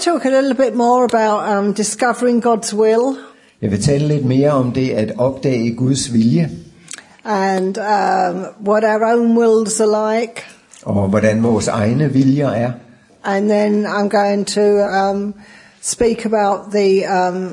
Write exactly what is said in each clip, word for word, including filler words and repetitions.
talk a little bit more about um, discovering God's will. Jeg vil tale lidt mere om det at opdage Guds vilje. And um, what our own wills are like. Og hvordan vores egne viljer er. And then I'm going to um, speak about the um,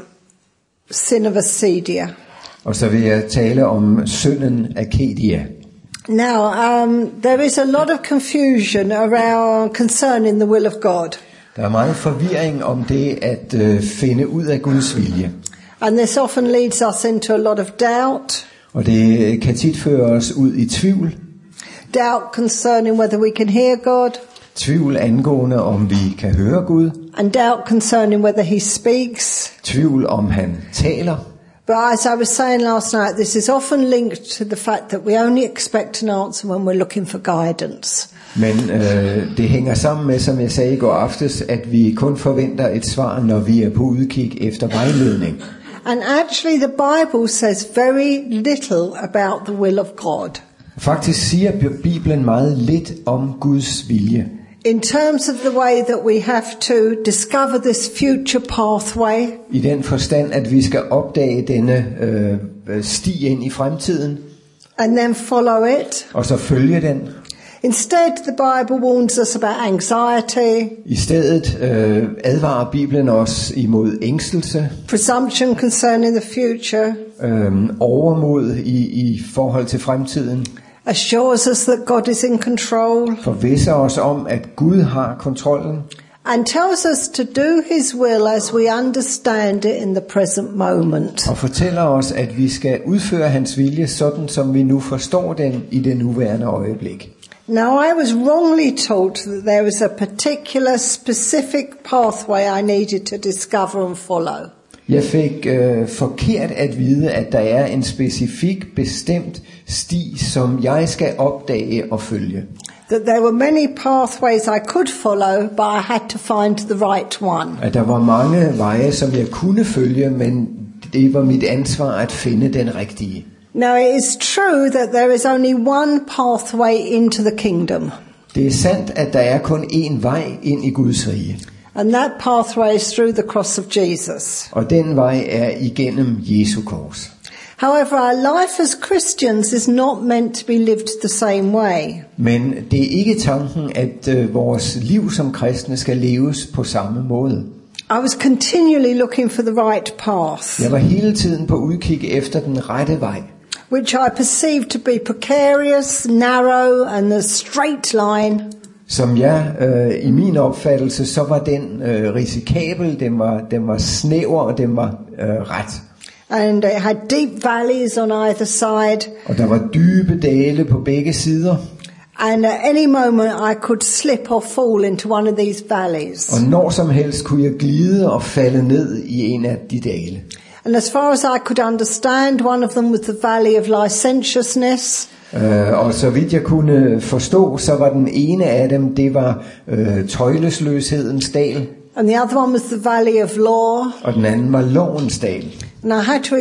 sin of acedia. Og så vil jeg tale om synden Acedia. Now, um, there is a lot of confusion around concerning the will of God. Der er meget forvirring om det at øh, finde ud af Guds vilje. And this often leads us into a lot of doubt. Og det kan tit føre os ud i tvivl. Doubt concerning whether we can hear God. Tvivl angående om vi kan høre Gud. And doubt concerning whether he speaks. Tvivl om han taler. But as I was saying last night, this is often linked to the fact that we only expect an answer when we're looking for guidance. Men øh, det hænger sammen med, som jeg sagde i går aftes, at vi kun forventer et svar, når vi er på udkig efter vejledning. And actually the Bible says very little about the will of God. Faktisk siger Bibelen meget lidt om Guds vilje. In terms of the way that we have to discover this future pathway. I den forstand, at vi skal opdage denne øh, sti ind i fremtiden. And then follow it. Og så følge den. Instead, the Bible warns us about anxiety. I stedet øh, advarer Bibelen os imod ængstelse. Presumption concerning the future. Øh, overmod i, i forhold til fremtiden. Assures us that God is in control. Forvisser os om, at Gud har kontrollen. And tells us to do his will as we understand it in the present moment. Og fortæller os, at vi skal udføre hans vilje, sådan som vi nu forstår den i det nuværende øjeblik. Now, I was wrongly taught that there was a particular specific pathway I needed to discover and follow. Jeg fik øh, forkert at vide, at der er en specifik bestemt sti, som jeg skal opdage og følge. That there were many pathways I could follow, but I had to find the right one. At der var mange veje, som jeg kunne følge, men det var mit ansvar at finde den rigtige. Now, it is true that there is only one pathway into the kingdom. Det er sandt, at der er kun én vej ind i Guds rige. And that pathway is through the cross of Jesus. Og den vej er igennem Jesu kors. However, our life as Christians is not meant to be lived the same way. Men det er ikke tanken, at øh, vores liv som kristne skal leves på samme måde. I was continually looking for the right path. Jeg var hele tiden på udkig efter den rette vej. Which I perceived to be precarious, narrow and the straight line. Som jeg, øh, i min opfattelse, så var den øh, risikabel, den var, den var snæver og den var øh, ret. And it had deep valleys on either side. Og der var dybe dale på begge sider. And at any moment I could slip or fall into one of these valleys. Og når som helst kunne jeg glide og falde ned i en af de dale. And as far as I could understand, one of them was the valley of licentiousness. Uh, og så vidt jeg kunne forstå, så var den ene af dem, det var uh, tøjlesløshedens dal. And the other one was the valley of law. Og den anden var lovens dal. And I had to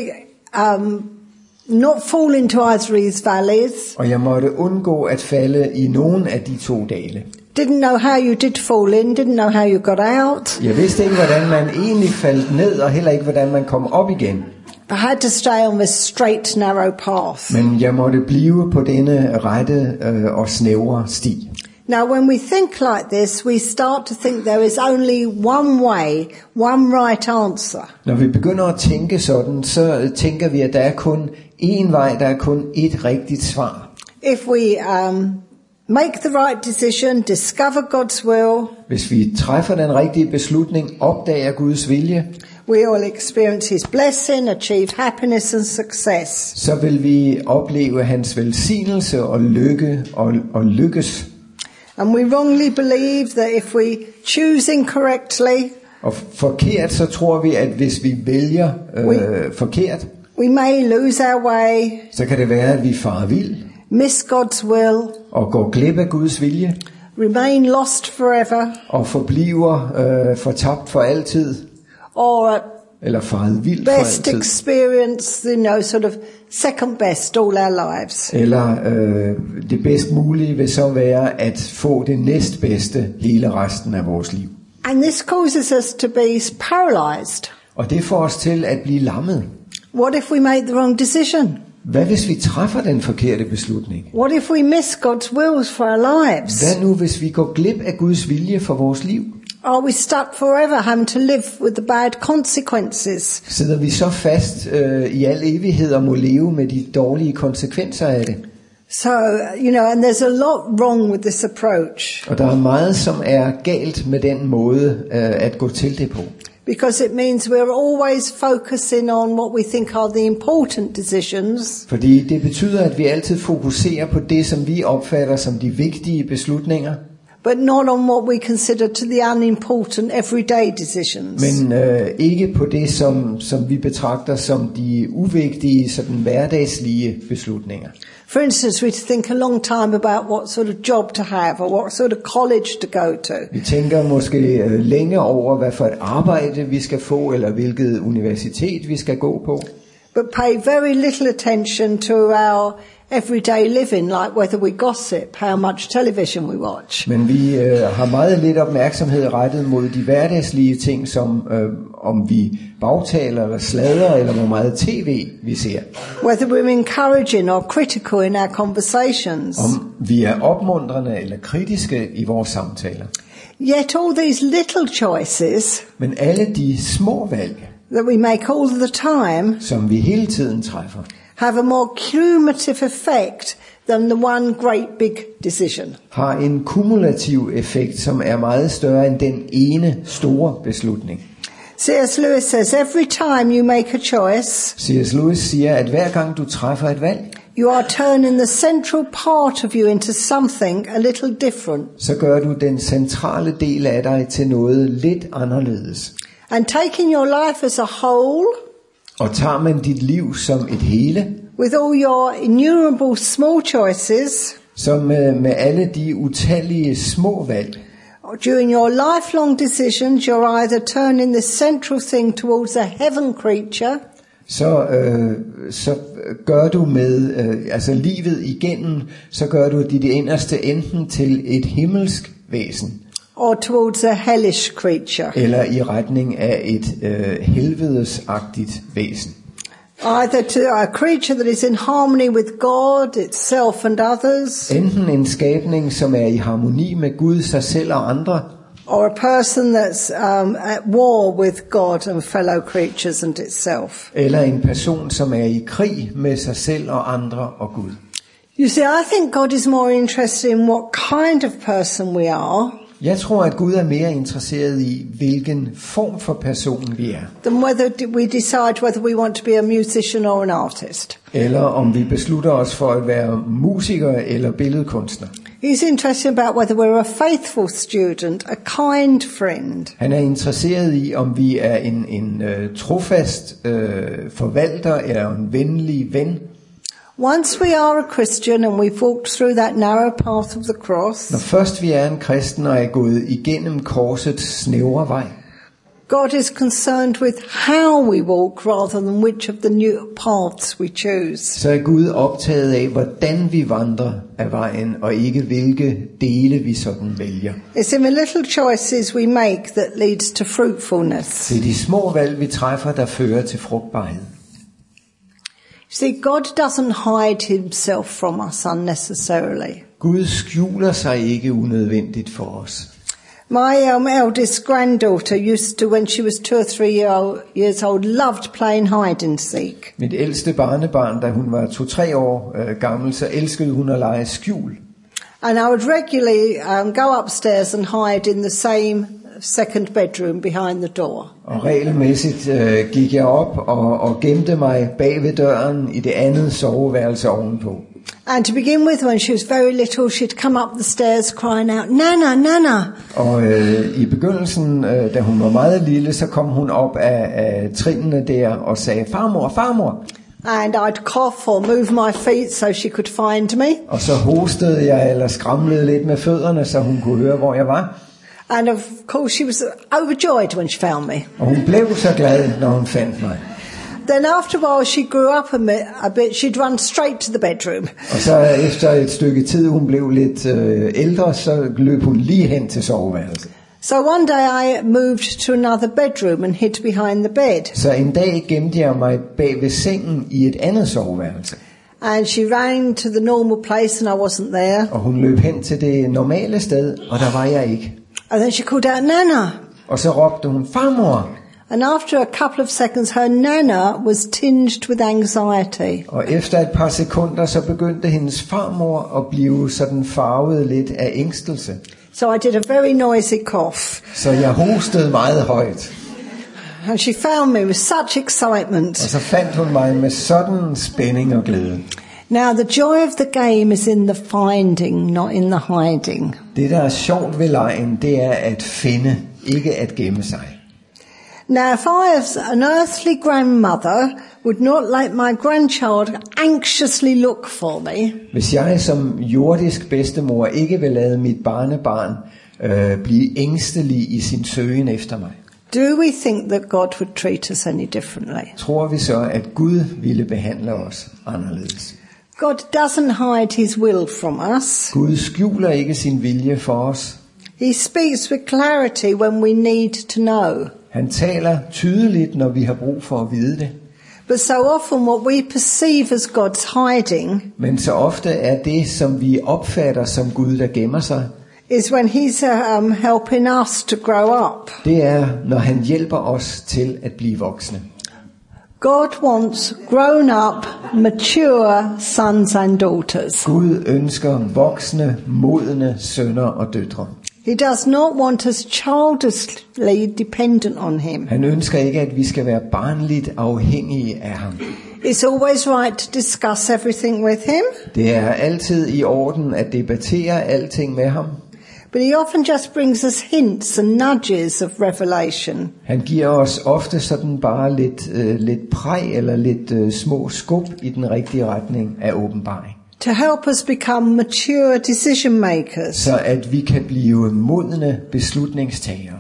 um, not fall into either of these valleys. Og jeg måtte undgå at falde i nogen af de to dale. Didn't know how you did fall in, didn't know how you got out. Jeg vidste ikke, hvordan man egentlig faldt ned, og heller ikke, hvordan man kom op igen. I had to stay on this straight, narrow path. Men jeg måtte blive på denne rette øh, og snævre sti. Now, when we think like this, we start to think there is only one way, one right answer. Når vi begynder at tænke sådan, så tænker vi, at der er kun én vej, der er kun ét rigtigt svar. If we um, make the right decision, discover God's will, hvis vi træffer den rigtige beslutning, opdager Guds vilje, we will experience his blessing, achieve happiness and success. Så vil vi opleve hans velsignelse og lykke og, og lykkes. And we wrongly believe that if we choose incorrectly, og forkert, så tror vi, at hvis vi vælger øh, we, forkert, we may lose our way, så kan det være, at vi farer vild, miss God's will, og går glip af Guds vilje, remain lost forever, og forbliver øh, fortabt for altid, or eller faret vildt for best altid, experience, you know, sort of second best all our lives. Eller øh, det bedst mulige vil så være at få det næstbedste hele resten af vores liv. And this causes us to be paralyzed. Og det får os til at blive lammet. What if we made the wrong decision? Hvad hvis vi træffer den forkerte beslutning? What if we miss God's wills for our lives? Hvad nu hvis vi går glip af Guds vilje for vores liv? Are we stuck forever having to live with the bad consequences? Sidder vi så fast øh, i al evighed og må leve med de dårlige konsekvenser af det? So, you know, and there's a lot wrong with this approach. Og der er meget, som er galt med den måde øh, at gå til det på. Because it means we're always focusing on what we think are the important decisions. Fordi det betyder, at vi altid fokuserer på det, som vi opfatter som de vigtige beslutninger. But not on what we consider to the unimportant everyday decisions. Men øh, ikke på det, som, som vi betragter som de uvigtige, sådan hverdagslige beslutninger. For instance, we think a long time about what sort of job to have or what sort of college to go to. Vi tænker måske øh, længe over, hvad for et arbejde vi skal få, eller hvilket universitet vi skal gå på. But pay very little attention to our everyday living, like whether we gossip, how much television we watch. Men vi øh, har meget lidt opmærksomhed rettet mod de hverdagslige ting, som øh, om vi bagtaler eller sladrer, eller hvor meget tv vi ser. Whether we're encouraging or critical in our conversations. Om vi er opmuntrende eller kritiske i vores samtaler. Yet all these little choices Men alle de små valg, that we make all the time, som vi hele tiden træffer, have a more cumulative effect than the one great big decision. har en kumulativ effekt, som er meget større end den ene store beslutning. C S Lewis says, every time you make a choice, C S Lewis siger, at hver gang du træffer et valg, you are turning the central part of you into something a little different. så gør du den centrale del af dig til noget lidt anderledes. And taking your life as a whole, Og tager man dit liv som et hele, with all your innumerable small choices, så med, med alle de utallige små valg, during your lifelong decisions, you're either turning the central thing towards a heaven creature, så, øh, så gør du med øh, altså livet igennem, så gør du dit inderste enten til et himmelsk væsen, or towards a hellish creature. eller i retning af et øh, helvedesagtigt væsen. Either to a creature that is in harmony with God, itself and others, Enten en skabning, som er i harmoni med Gud, sig selv og andre, or a person that's um, at war with God and fellow creatures and itself. eller en person, som er i krig med sig selv og andre og Gud. You see, I think God is more interested in what kind of person we are Jeg tror, at Gud er mere interesseret i, hvilken form for person vi er, than whether we decide whether we want to be a musician or an artist. eller om vi beslutter os for at være musikere eller billedkunstner. He's interested about whether we're a faithful student, a kind friend. Han er interesseret i, om vi er en, en uh, trofast uh, forvalter eller en venlig ven. Once we are a Christian and we've walked through that narrow path of the cross, Når først vi er en kristen og er gået igennem korsets snævre vej, God is concerned with how we walk rather than which of the new paths we choose. så er Gud optaget af, hvordan vi vandrer af vejen, og ikke hvilke dele vi sådan vælger. It's in the little choices we make that leads to fruitfulness. Det er de små valg, vi træffer, der fører til frugtbarhed. See, God doesn't hide himself from us unnecessarily. Gud skjuler sig ikke unødvendigt for os. My um, eldest granddaughter used to, when she was two or three year old, years old, loved playing hide and seek. Mit ældste barnebarn, da hun var to-tre år øh, gammel, så elskede hun at lege skjul. And I would regularly um, go upstairs and hide in the same second bedroom behind the door. Og regelmæssigt øh, gik jeg op og, og gemte mig bag ved døren i det andet soveværelse ovenpå. And to begin with, when she was very little, she'd come up the stairs crying out, "Nana, Nana!" Og øh, i begyndelsen, øh, da hun var meget lille, så kom hun op af, af trinene der og sagde, farmor, farmor. And I'd cough or move my feet so she could find me. Og så hostede jeg eller skramlede lidt med fødderne, så hun kunne høre, hvor jeg var. And of course she was overjoyed when she found me. Og hun blev så glad, når hun fandt mig. Then after a while she grew up a bit, a bit she'd run straight to the bedroom. Og så efter et stykke tid, hun blev lidt øh, ældre, så løb hun lige hen til soveværelset. So one day I moved to another bedroom and hid behind the bed. Så en dag gemte jeg mig bag ved sengen i et andet soveværelse. And she ran to the normal place and I wasn't there. Og hun løb hen til det normale sted, og der var jeg ikke. And then she called out, Nana. Og så råbte hun, farmor. And after a couple of seconds, her Nana was tinged with anxiety. Og efter et par sekunder, så begyndte hendes farmor at blive sådan farvet lidt af ængstelse. So I did a very noisy cough. Så jeg hostede meget højt. And she found me with such excitement. Og så fandt hun mig med sådan spænding og glæde. Now the joy of the game is in the finding, not in the hiding. Det, der er sjovt ved legen, det er at finde, ikke at gemme sig. Now if I as an earthly grandmother would not let my grandchild anxiously look for me, Hvis jeg som jordisk bedstemor ikke vil lade mit barnebarn øh, blive ængstelig i sin søgen efter mig, do we think that God would treat us any differently? tror vi så, at Gud ville behandle os anderledes. God doesn't hide his will from us. Gud skjuler ikke sin vilje for os. He speaks with clarity when we need to know. Han taler tydeligt, når vi har brug for at vide det. But so often what we perceive as God's hiding Men så ofte er det, som vi opfatter som Gud, der gemmer sig, is when he's um, helping us to grow up. det er, når han hjælper os til at blive voksne. God wants grown up, mature sons and daughters. Gud ønsker voksne, modne sønner og døtre. He does not want us childishly dependent on him. Han ønsker ikke, at vi skal være barnligt afhængige af ham. It's always right to discuss everything with him, Det er altid i orden at debattere alting med ham. but he often just brings us hints and nudges of revelation. Han giver os ofte sådan bare lidt, øh, lidt præg eller lidt øh, små skub i den rigtige retning af åbenbaring. To help us become mature decision makers. Så at vi kan blive modne beslutningstagere.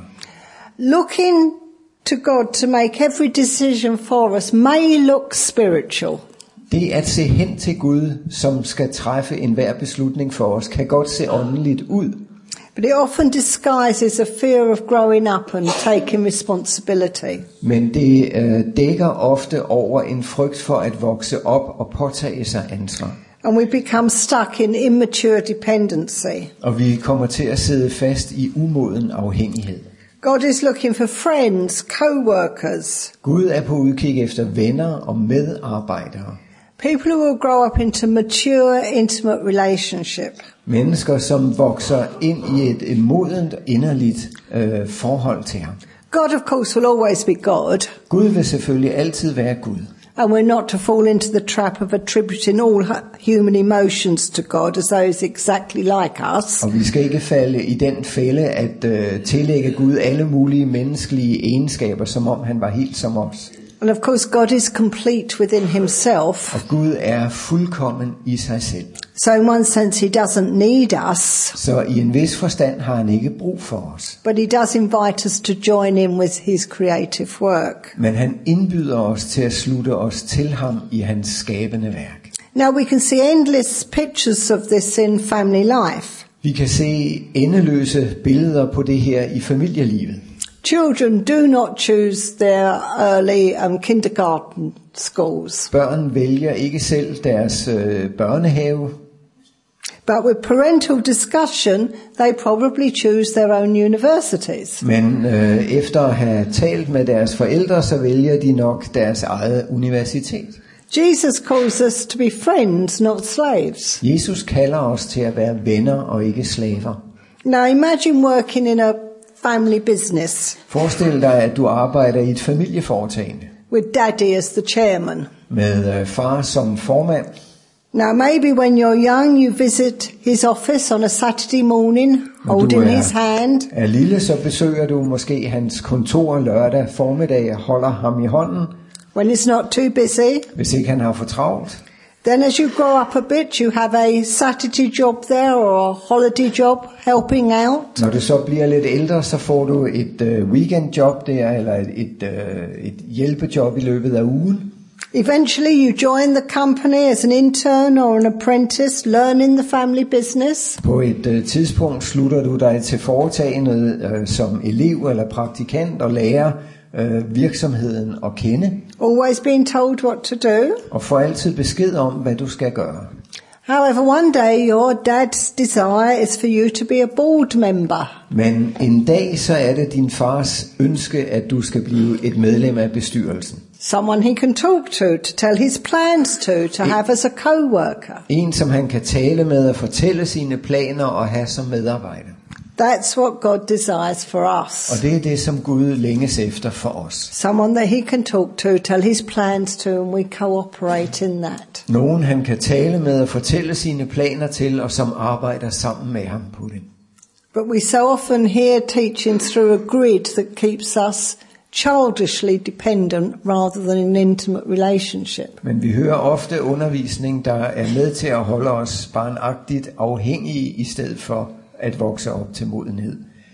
Looking to God to make every decision for us may look spiritual, Det at se hen til Gud, som skal træffe enhver beslutning for os, kan godt se åndeligt ud. but it often disguises a fear of growing up and taking responsibility. Men det øh, dækker ofte over en frygt for at vokse op og påtage sig ansvar. And we become stuck in immature dependency. Og vi kommer til at sidde fast i umoden afhængighed. God is looking for friends, co-workers, Gud er på udkig efter venner og medarbejdere. people who will grow up into mature, intimate relationship. Mennesker, som vokser ind i et, et modent, inderligt øh, forhold til ham. God, of course, will always be God, Gud vil selvfølgelig altid være Gud. and we're not to fall into the trap of attributing all hu- human emotions to God as though he's exactly like us. Og vi skal ikke falde i den fælde at øh, tillægge Gud alle mulige menneskelige egenskaber, som om han var helt som os. And of course, God is complete within himself. Og Gud er fuldkommen i sig selv. So in one sense, he doesn't need us, Så i en vis forstand har han ikke brug for os. but he does invite us to join in with his creative work. Men han indbyder os til at slutte os til ham i hans skabende værk. Now we can see endless pictures of this in family life. Vi kan se endeløse billeder på det her i familielivet. Children do not choose their early um, kindergarten schools, Børn vælger ikke selv deres øh, børnehave, but with parental discussion, they probably choose their own universities. men øh, efter at have talt med deres forældre, så vælger de nok deres eget universitet. Jesus calls us to be friends, not slaves. Jesus kalder os til at være venner og ikke slaver. Now imagine working in a family business Forestil dig, at du arbejder i et familieforetagende with daddy as the chairman. med øh, far som formand. Now maybe when you're young you visit his office on a Saturday morning Når du holding er, his hand. er lille, så besøger du måske hans kontor lørdag formiddag og holder ham i hånden, When it's not too busy. hvis ikke han har for travlt. Then as you grow up a bit you have a Saturday job there or a holiday job helping out. Når du så bliver lidt ældre, så får du et øh, weekendjob der, eller et, et, øh, et hjælpejob i løbet af ugen. Eventually you join the company as an intern or an apprentice, learning the family business. På et øh, tidspunkt slutter du dig til foretagendet øh, som elev eller praktikant og lærer øh, virksomheden at kende. Always being told what to do. Og får altid besked om, hvad du skal gøre. However, one day your dad's desire is for you to be a board member. Men en dag så er det din fars ønske, at du skal blive et medlem af bestyrelsen. Someone he can talk to, to tell his plans to, to have as a co-worker. En, som han kan tale med og fortælle sine planer og have som medarbejder. That's what God desires for us. Og det er det, som Gud længes efter for os. Someone that he can talk to, tell his plans to, and we cooperate in that. Nogen, han kan tale med og fortælle sine planer til, og som arbejder sammen med ham på det. But we so often hear teaching through a grid that keeps us childishly dependent rather than an intimate relationship. Men vi hører ofte undervisning, der er med til at holde os barnagtigt afhængige, i stedet for at vokse op til modenhed.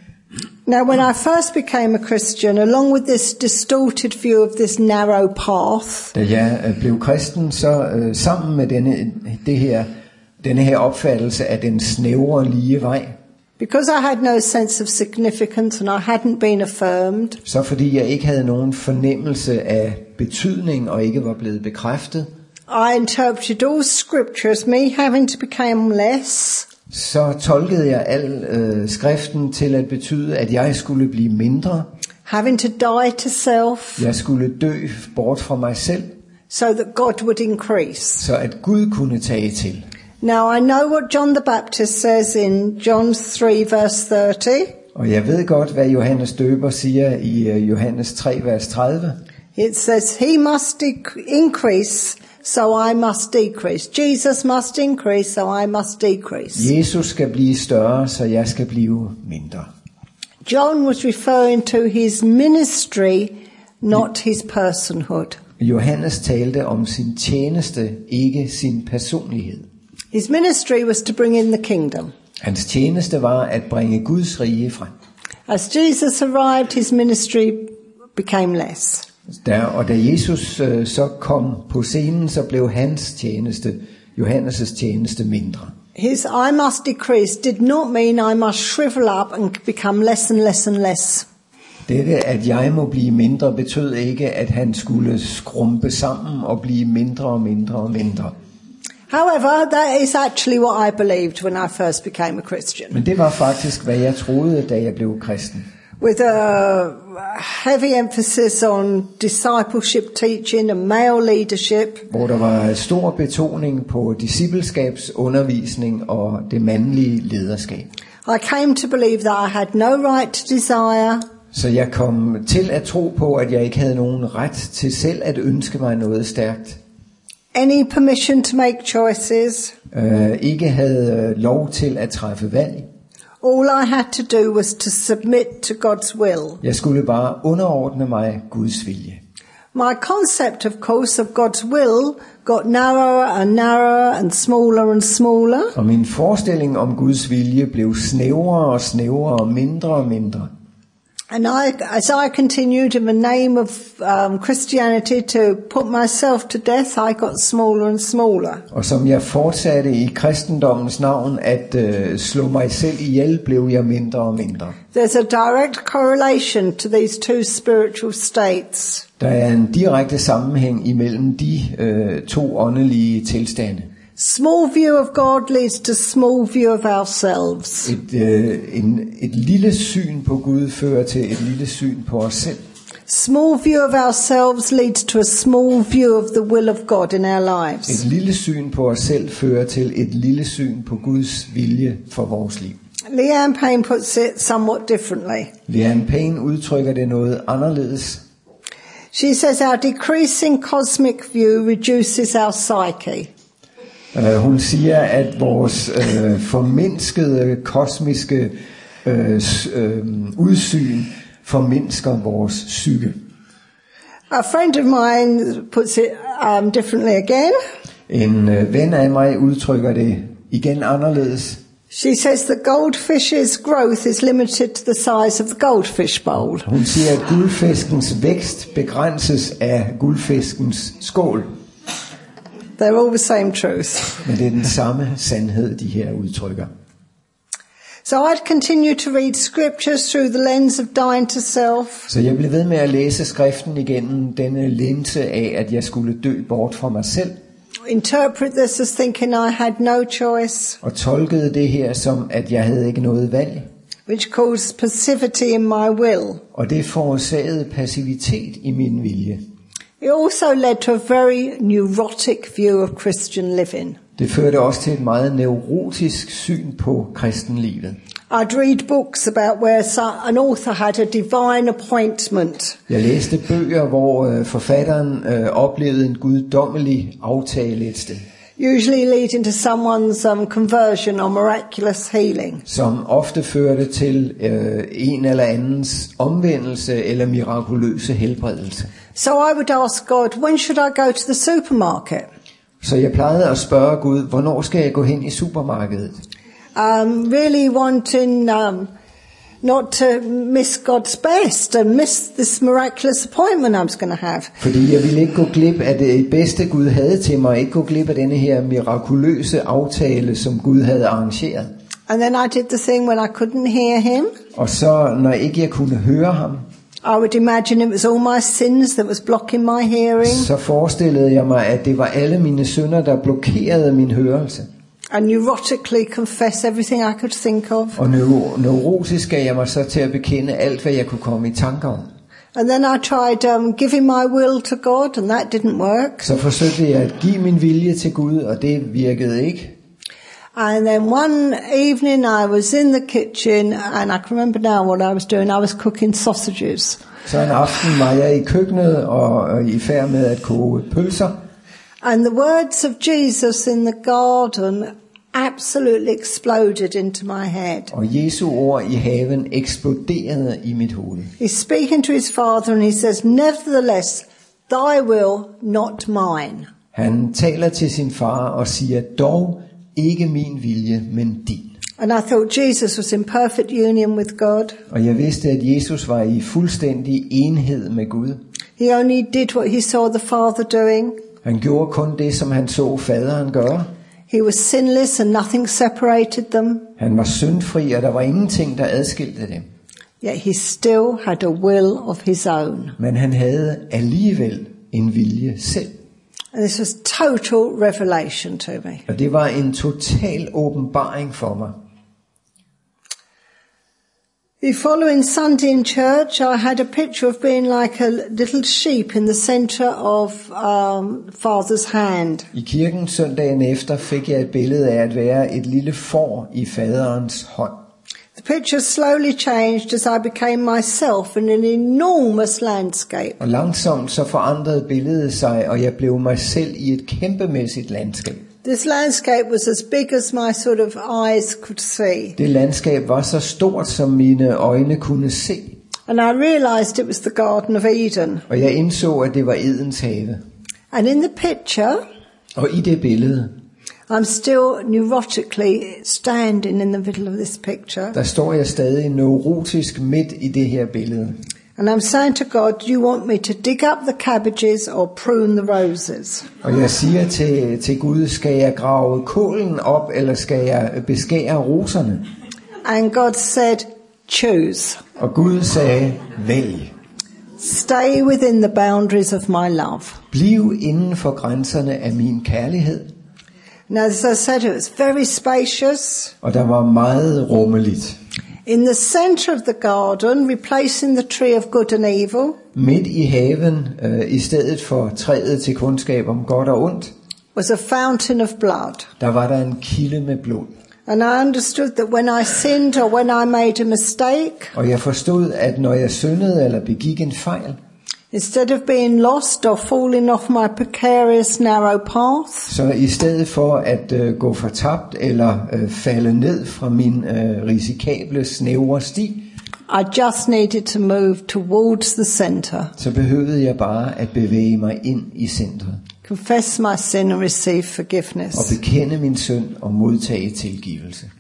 Now, when I first became a Christian, along with this distorted view of this narrow path, Da jeg blev kristen, så øh, sammen med denne, det her, denne her opfattelse af den snævre lige vej, because I had no sense of significance and I hadn't been affirmed, så fordi jeg ikke havde nogen fornemmelse af betydning og ikke var blevet bekræftet, I interpreted all scripture as me having to become less, så tolkede jeg al øh, skriften til at betyde, at jeg skulle blive mindre. having to die to self, Jeg skulle dø bort fra mig selv, so that God would increase. så at Gud kunne tage til. Now, I know what John the Baptist says in John three verse thirty. Og jeg ved godt, hvad Johannes Døber siger i øh, Johannes tre, vers tredive. It says, he must dec- increase, so I must decrease. Jesus must increase, so I must decrease. Jesus skal blive større, så jeg skal blive mindre. John was referring to his ministry, not his personhood. Johannes talte om sin tjeneste, ikke sin personlighed. His ministry was to bring in the kingdom. Hans tjeneste var at bringe Guds rige frem. As Jesus arrived, his ministry became less. Der, og da Jesus øh, så kom på scenen, så blev hans tjeneste, Johannes' tjeneste, mindre. His I must decrease did not mean I must shrivel up and become less and less and less. Dette, at jeg må blive mindre, betød ikke, at han skulle skrumpe sammen og blive mindre og mindre og mindre. However, that is actually what I believed when I first became a Christian. Men det var faktisk, hvad jeg troede, da jeg blev kristen. With a heavy emphasis on discipleship teaching and male leadership, Hvor der var stor betoning på discipleskabsundervisning og det mandlige lederskab. I came to believe that I had no right to desire, Så jeg kom til at tro på, at jeg ikke havde nogen ret til selv at ønske mig noget stærkt. any permission to make choices. Øh, ikke havde lov til at træffe valg. All I had to do was to submit to God's will. Jeg skulle bare underordne mig Guds vilje. My concept, of course, of God's will got narrower and narrower and smaller and smaller. Og min forestilling om Guds vilje blev snævrere og snævrere og mindre og mindre. And I, as I continued in the name of um, Christianity to put myself to death, I got smaller and smaller. Og som jeg fortsatte i kristendommens navn at øh, slå mig selv ihjel, blev jeg mindre og mindre. There's a direct correlation to these two spiritual states. Der er en direkte sammenhæng imellem de øh, to åndelige tilstande. Small view of God leads to small view of ourselves. Et, øh, en, et lille syn på Gud fører til et lille syn på os selv. Small view of ourselves leads to a small view of the will of God in our lives. Et lille syn på os selv fører til et lille syn på Guds vilje for vores liv. Leanne Payne puts it somewhat differently. Leanne Payne udtrykker det noget anderledes. She says our decreasing cosmic view reduces our psyche. Uh, hun siger, at vores uh, formindskede kosmiske uh, uh, udsyn formindsker vores psyke. A friend of mine puts it um, differently again. En uh, ven af mig udtrykker det igen anderledes. She says the goldfish's growth is limited to the size of the goldfish bowl. Hun siger, at guldfiskens vækst begrænses af guldfiskens skål. They're all the same truth. Men det er den samme sandhed, de her udtrykker. So I'd continue to read scriptures through the lens of dying to self. Så jeg blev ved med at læse skriften igennem denne linse af, at jeg skulle dø bort fra mig selv. Interpret this as thinking I had no choice. Og tolkede det her som, at jeg havde ikke noget valg. Which caused passivity in my will. Og det forårsagede passivitet i min vilje. It also led to a very neurotic view of Christian living. Det førte også til et meget neurotisk syn på kristenlivet. I'd read books about where an author had a divine appointment. Jeg læste bøger, hvor forfatteren øh, oplevede en guddommelig aftale et sted. Usually leading to someone's um, conversion or miraculous healing. Som ofte førte til øh, en eller andens omvendelse eller mirakuløse helbredelse. So I would ask God, when should I go to the supermarket? Så jeg plejede at spørge Gud, hvornår skal jeg gå hen i supermarkedet? Um, really wanting um, not to miss God's best and miss this miraculous appointment I was going to have. Fordi jeg ville ikke gå glip af det bedste Gud havde til mig, ikke gå glip af denne her mirakuløse aftale, som Gud havde arrangeret. And then I did the thing when I couldn't hear him. Og så når ikke jeg kunne høre ham, I would imagine it was all my sins that was blocking my hearing. Så forestillede jeg mig, at det var alle mine synder, der blokerede min hørelse. And neurotically confess everything I could think of. Og neuro- neurotisk gav jeg mig så til at bekende alt, hvad jeg kunne komme i tanker om. And then I tried um, giving my will to God, and that didn't work. Så forsøgte jeg at give min vilje til Gud, og det virkede ikke. And then one evening I was in the kitchen, and I can remember now what I was doing. I was cooking sausages. Så en aften var jeg i køkkenet og, og i færd med at koge pølser. And the words of Jesus in the garden absolutely exploded into my head. Og Jesu ord i haven eksploderede i mit hoved. He's speaking to his father and he says, nevertheless, thy will, not mine. Han taler til sin far og siger, dog ikke min vilje, men din. And I thought Jesus was in perfect union with God. Og jeg vidste, at Jesus var i fuldstændig enhed med Gud. He only did what he saw the Father doing. Han gjorde kun det, som han så faderen gøre. He was sinless and nothing separated them. Han var syndfri, og der var ingenting, der adskilte dem. Yet he still had a will of his own. Men han havde alligevel en vilje selv. And this was total revelation to me. Og det var en total åbenbaring for mig. The following Sunday in church, I had a picture of being like a little sheep in the center of um, Father's hand. I kirken søndagen efter fik jeg et billede af at være et lille får i faderens hånd. The picture slowly changed as I became myself in an enormous landscape. Og langsomt så forandrede billedet sig, og jeg blev mig selv i et kæmpemæssigt landskab. This landscape was as big as my sort of eyes could see. Det landskab var så stort, som mine øjne kunne se. And I realized it was the Garden of Eden. Og jeg indså, at det var Edens have. And in the picture, og i det billede, I'm still neurotically standing in the middle of this picture. Der står jeg stadig neurotisk midt i det her billede. And I'm saying to God, do you want me to dig up the cabbages or prune the roses? Og jeg siger til, til Gud, skal jeg grave kålen op, eller skal jeg beskære roserne? And God said, choose. Og Gud sagde, vælg. Stay within the boundaries of my love. Bliv inden for grænserne af min kærlighed. And as I said, it was very spacious. Og der var meget rummeligt. In the center of the garden, replacing the tree of good and evil, midt i haven, øh, i stedet for træet til kundskab om godt og ondt, was a fountain of blood. Der var der en kilde med blod. And I understood that when I sinned or when I made a mistake, og jeg forstod, at når jeg syndede eller begik en fejl, instead of being lost or falling off my precarious narrow path, så i stedet for at øh, gå fortabt eller øh, falde ned fra min øh, risikable snævre sti, I just needed to move towards the center. Så behøvede jeg bare at bevæge mig ind i centret. Confess my sin and receive forgiveness. Og bekende min synd og modtage tilgivelse.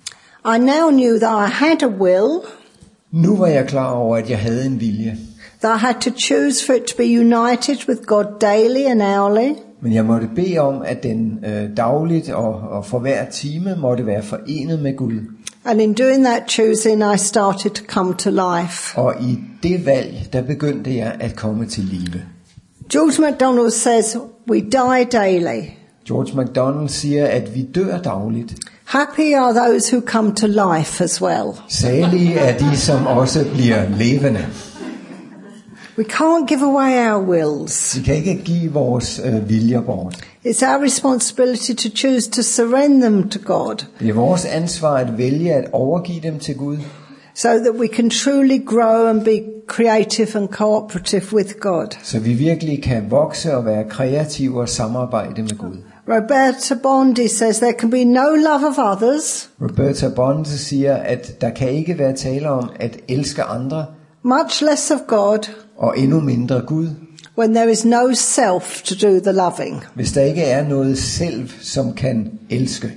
I now knew that I had a will, Nu var jeg klar over, at jeg havde en vilje. that I had to choose for it to be united with God daily and hourly, Men jeg måtte bede om, at den øh, dagligt og, og for hver time måtte være forenet med Gud. and in doing that choosing I started to come to life. Og i det valg, der begyndte jeg at komme til live. George MacDonald says, we die daily. George MacDonald siger, at vi dør dagligt. Happy are those who come to life as well. Salige er de, som også bliver levende. We can't give away our wills. Vi kan ikke give vores øh, viljer bort. It's our responsibility to choose to surrender them to God, Det er vores ansvar at vælge at overgive dem til Gud, so that we can truly grow and be creative and cooperative with God. så vi virkelig kan vokse og være kreative og samarbejde med Gud. Roberta Bondi says there can be no love of others, Roberta Bond siger, at der kan ikke være tale om at elske andre, much less of God, og endnu mindre Gud, when there is no self to do the loving. hvis der ikke er noget selv, som kan elske.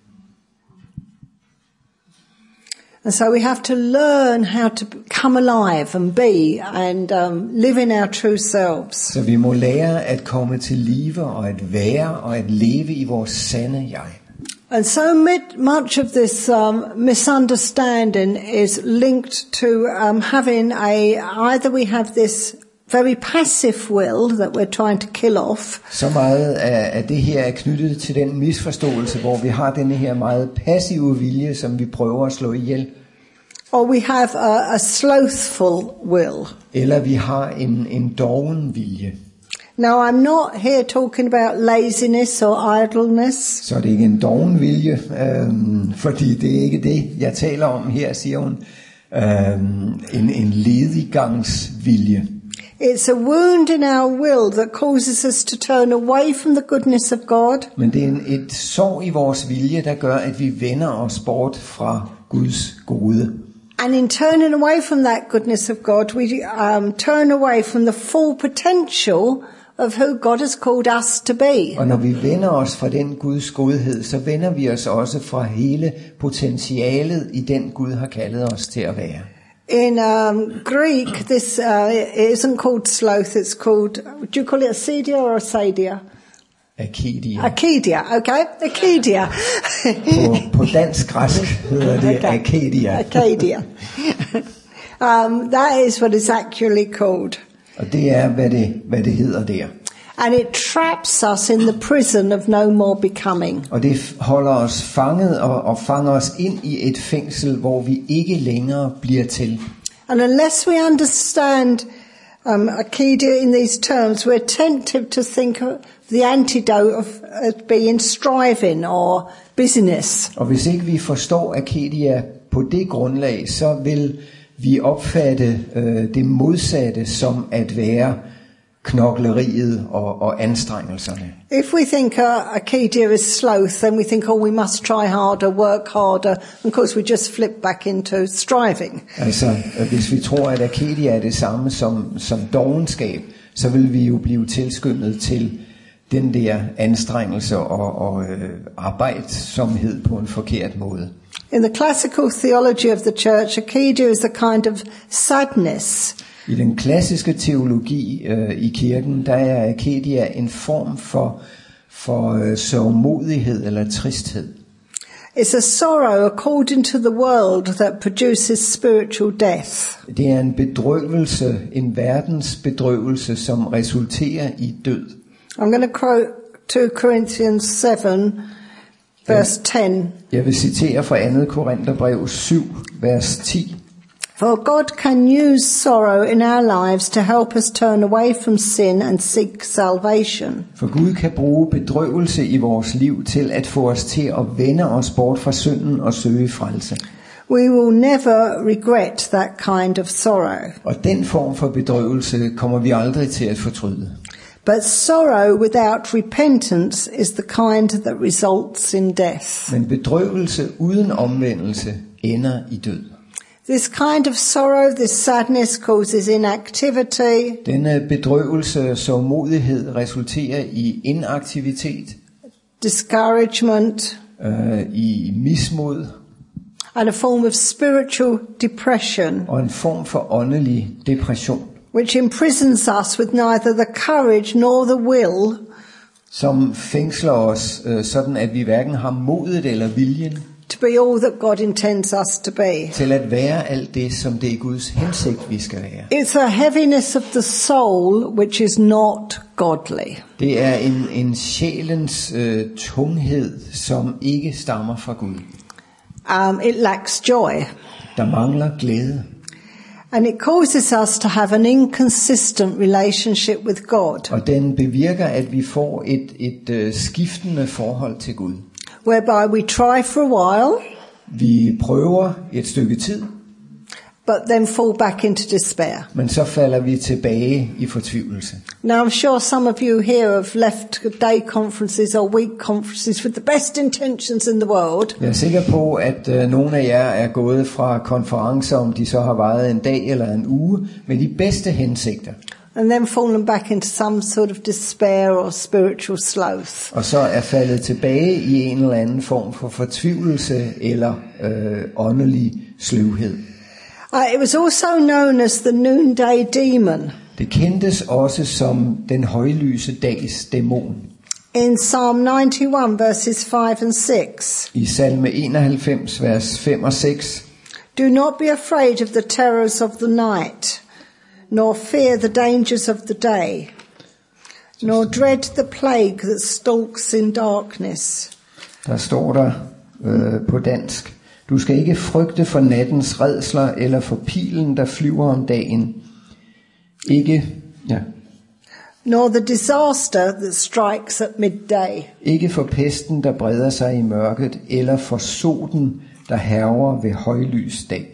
And so we have to learn how to come alive and be and um, live in our true selves. Så vi må lære at komme til live og at være og at leve i vores sande jeg. And so mid, much of this um, misunderstanding is linked to um, having a, either we have this very passive will that we're trying to kill off, Så meget af, af det her er knyttet til den misforståelse, hvor vi har denne her meget passive vilje, som vi prøver at slå ihjel. or we have a, a slothful will. Eller vi har en, en doven vilje. Now, I'm not here talking about laziness or idleness. Så er det ikke en doven vilje, øhm, fordi det er ikke det, jeg taler om her, siger hun. Øhm, en, en lediggangsvilje. It's a wound in our will that causes us to turn away from the goodness of God, Men det er en, et sår i vores vilje, der gør, at vi vender os bort fra Guds gode. and in turning away from that goodness of God, we um, turn away from the full potential of who God has called us to be. Og når vi vender os fra den Guds godhed, så vender vi os også fra hele potentialet i den Gud har kaldet os til at være. In um, Greek, this uh, isn't called sloth, it's called, would you call it acedia or asadia? Akedia. Acedia, okay, acedia. På, på dansk græsk hedder det Okay. Akedia. Acadia. um, that is what it's actually called. Og det er, hvad det, hvad det hedder der. And it traps us in the prison of no more becoming. Og det holder os fanget og, og fanger os ind i et fængsel, hvor vi ikke længere bliver til. And unless we understand um, acedia in these terms, we're tempted to think of the antidote of, of being striving or busyness. Og hvis ikke vi forstår Akedia på det grundlag, så vil vi opfatte øh, det modsatte som at være knokleriet og, og anstrengelserne. If we think uh, acedia is sloth, then we think, oh, we must try harder, work harder. And of course, we just flip back into striving. Altså, øh, hvis vi tror, at Akedia er det samme som, som dovenskab, så vil vi jo blive tilskyndet til den der anstrengelse og, og øh, arbejdsomhed på en forkert måde. In the classical theology of the church, acedia is a kind of sadness. I den klassiske teologi øh, i kirken, der er Akedia en form for, for øh, sørgmodighed eller tristhed. It's a sorrow according to the world that produces spiritual death. Det er en bedrøvelse, en verdens bedrøvelse, som resulterer i død. I'm going to quote two Corinthians seven, verse ten. Jeg vil citere fra andet Korintherbrev syv, vers ti. For God can use sorrow in our lives to help us turn away from sin and seek salvation. For Gud kan bruge bedrøvelse i vores liv til at få os til at vende os bort fra synden og søge frelse. We will never regret that kind of sorrow. Og den form for bedrøvelse kommer vi aldrig til at fortryde. But sorrow without repentance is the kind that results in death. Men bedrøvelse uden omvendelse ender i død. This kind of sorrow, this sadness causes inactivity, Denne bedrøvelse og sørgmodighed resulterer i inaktivitet, discouragement, øh, i mismod, and a form of spiritual depression, og en form for åndelig depression, which imprisons us with neither the courage nor the will som fængsler os, øh, sådan at vi hverken har modet eller viljen to be all that God intends us to be. til at være alt det, som det er Guds hensigt, vi skal være. It's a heaviness of the soul which is not godly. Det er en, en sjælens øh, tunghed, som ikke stammer fra Gud. Um, it lacks joy. Der mangler glæde. And it causes us to have an inconsistent relationship with God, Og den bevirker, at vi får et, et øh, skiftende forhold til Gud. whereby we try for a while, Vi prøver et stykke tid, but then fall back into despair. men så falder vi tilbage i fortvivlelse. Now, I'm sure some of you here have left day conferences or week conferences with the best intentions in the world, Jeg er sikker på, at øh, nogle af jer er gået fra konferencer, om de så har varet en dag eller en uge, med de bedste hensigter. and then fallen back into some sort of despair or spiritual sloth. Og så er faldet tilbage i en eller anden form for fortvivlelse eller øh, åndelig sløvhed. Uh, it was also known as the noonday demon. Det kendtes også som den højlyse dags dæmon. In Psalm ninety-one, verses five and six, I salme enoghalvfems, vers fem og seks. do not be afraid of the terrors of the night, nor fear the dangers of the day, nor dread the plague that stalks in darkness. Der står der øh, på dansk: Du skal ikke frygte for nattens rædsler, eller for pilen, der flyver om dagen. Ikke, ja, Nor the disaster that strikes at midday. ikke for pesten, der breder sig i mørket, eller for soden, der hærger ved højlys dag.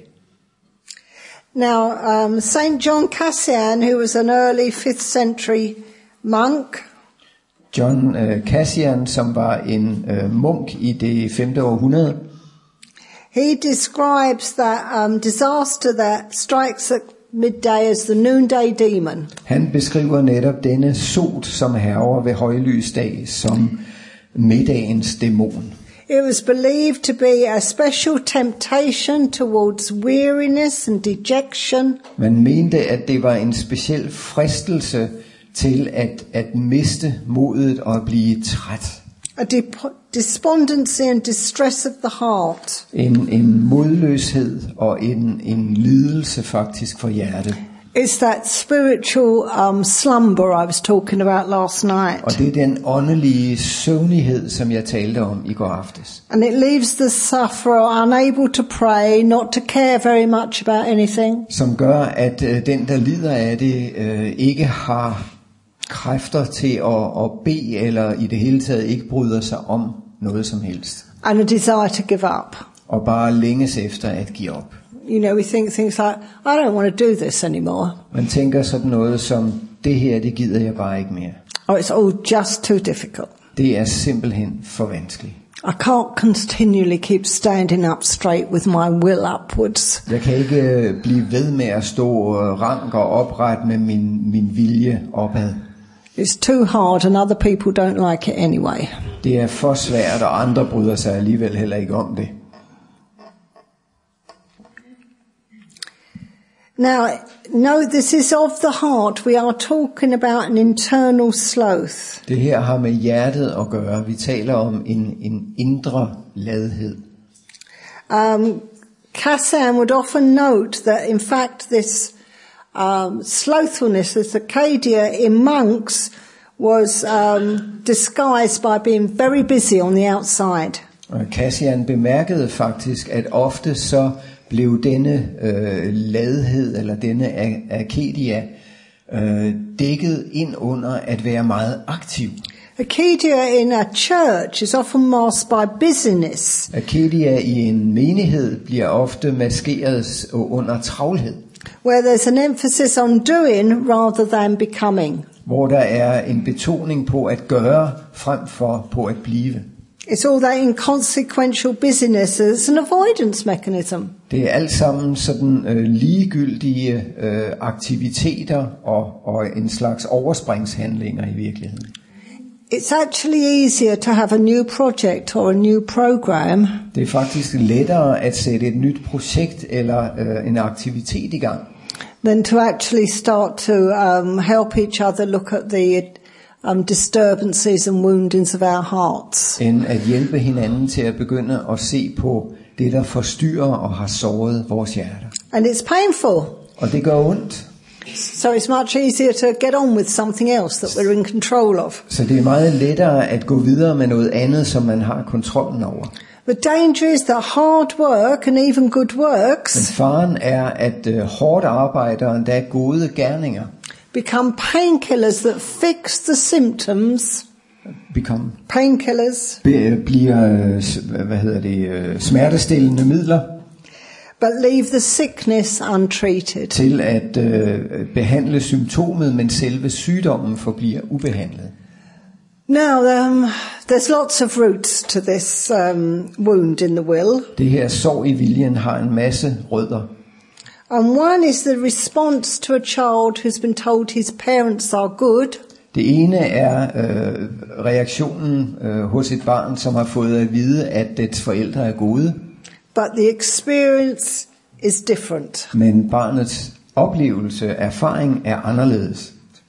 Now, um, Saint John Cassian, who was an early fifth century monk, John øh, Cassian, som var en øh, munk i det femte århundrede, he describes that um, disaster that strikes at midday as the noonday demon. han beskriver netop denne sod, som hærger ved højlys dag, som middagens dæmon. It was believed to be a special temptation towards weariness and dejection, Man mente, at det var en speciel fristelse til at, at miste modet og at blive træt. a dep- despondency and distress of the heart. En, en modløshed og en, en lidelse faktisk for hjertet. It's that spiritual um, slumber I was talking about last night. Og det er den åndelige søvnighed, som jeg talte om i går aftes. And it leaves the sufferer unable to pray, not to care very much about anything. Som gør, at øh, den, der lider af det, øh, ikke har kræfter til at, at bede, eller i det hele taget ikke bryder sig om noget som helst. And a desire to give up. Og bare længes efter at give op. You know, we think things like, I don't want to do this anymore. Man tænker sådan noget som, det her, det gider jeg bare ikke mere. Or it's all just too difficult. Det er simpelthen for vanskeligt. I can't continually keep standing up straight with my will upwards. Jeg kan ikke øh, blive ved med at stå øh, rank og opret med min, min vilje opad. It's too hard and other people don't like it anyway. Det er for svært, og andre bryder sig alligevel heller ikke om det. Now, no, this is of the heart. We are talking about an internal sloth. Det her har med hjertet at gøre. Vi taler om en, en indre ladhed. Um, Cassian would often note that, in fact, this um, slothfulness, this Acadia in monks, was um, disguised by being very busy on the outside. Og Cassian bemærkede faktisk, at ofte så blev denne øh, ladhed, eller denne Acadia, øh, dækket ind under at være meget aktiv. Acadia in a church is often masked by busyness, Acadia i en menighed bliver ofte maskeret under travlhed, where there's an emphasis on doing rather than becoming. hvor der er en betoning på at gøre frem for på at blive. It's all that inconsequential busyness. It's an avoidance mechanism. Det er alt sammen sådan øh, ligegyldige øh, aktiviteter og, og en slags overspringshandlinger i virkeligheden. it's actually easier to have a new project or a new program Det er faktisk lettere at sætte et nyt projekt eller øh, en aktivitet i gang, than to actually start to um, help each other look at the um, disturbances and woundings of our hearts. end at hjælpe hinanden til at begynde at se på det, der forstyrrer og har såret vores hjerter. And it's painful. Og det gør ondt. So it's much easier to get on with something else that we're in control of. Så det er meget lettere at gå videre med noget andet, som man har kontrollen over. The danger is that hard work and even good Men works faren er, at øh, hårdt arbejde og endda gode gerninger become painkillers that fix the symptoms. become, Painkillers, be, bliver øh, s- hvad hedder det, øh, smertestillende midler but leave the sickness untreated. til at øh, behandle symptomet, men selve sygdommen forbliver ubehandlet. Now, um, there's lots of roots to this um, wound in the will. Det her sår i viljen har en masse rødder. And one is the response to a child who's been told his parents are good, Det ene er øh, reaktionen øh, hos et barn, som har fået at vide, at dets forældre er gode, but the experience is different. men barnets oplevelse, erfaring er anderledes.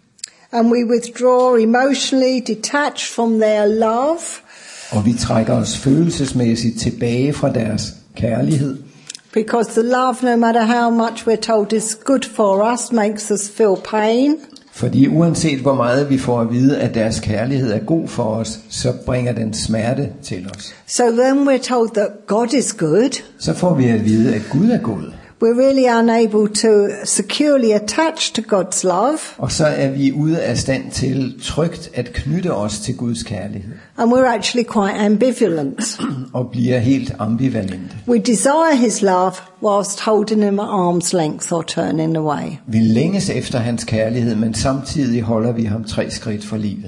And we withdraw emotionally detached from their love, Og vi trækker os følelsesmæssigt tilbage fra deres kærlighed, because the love, no matter how much we're told is good for us, makes us feel pain. fordi uanset hvor meget vi får at vide, at deres kærlighed er god for os, så bringer den smerte til os. So then we're told that God is good. Så får vi at vide, at Gud er god. We're really unable to securely attach to God's love, Og så er vi ude af stand til trygt at knytte os til Guds kærlighed, and we're actually quite ambivalent. og bliver helt ambivalente. We desire his love whilst holding him at arm's length or turning away. Vi længes efter hans kærlighed, men samtidig holder vi ham tre skridt fra livet.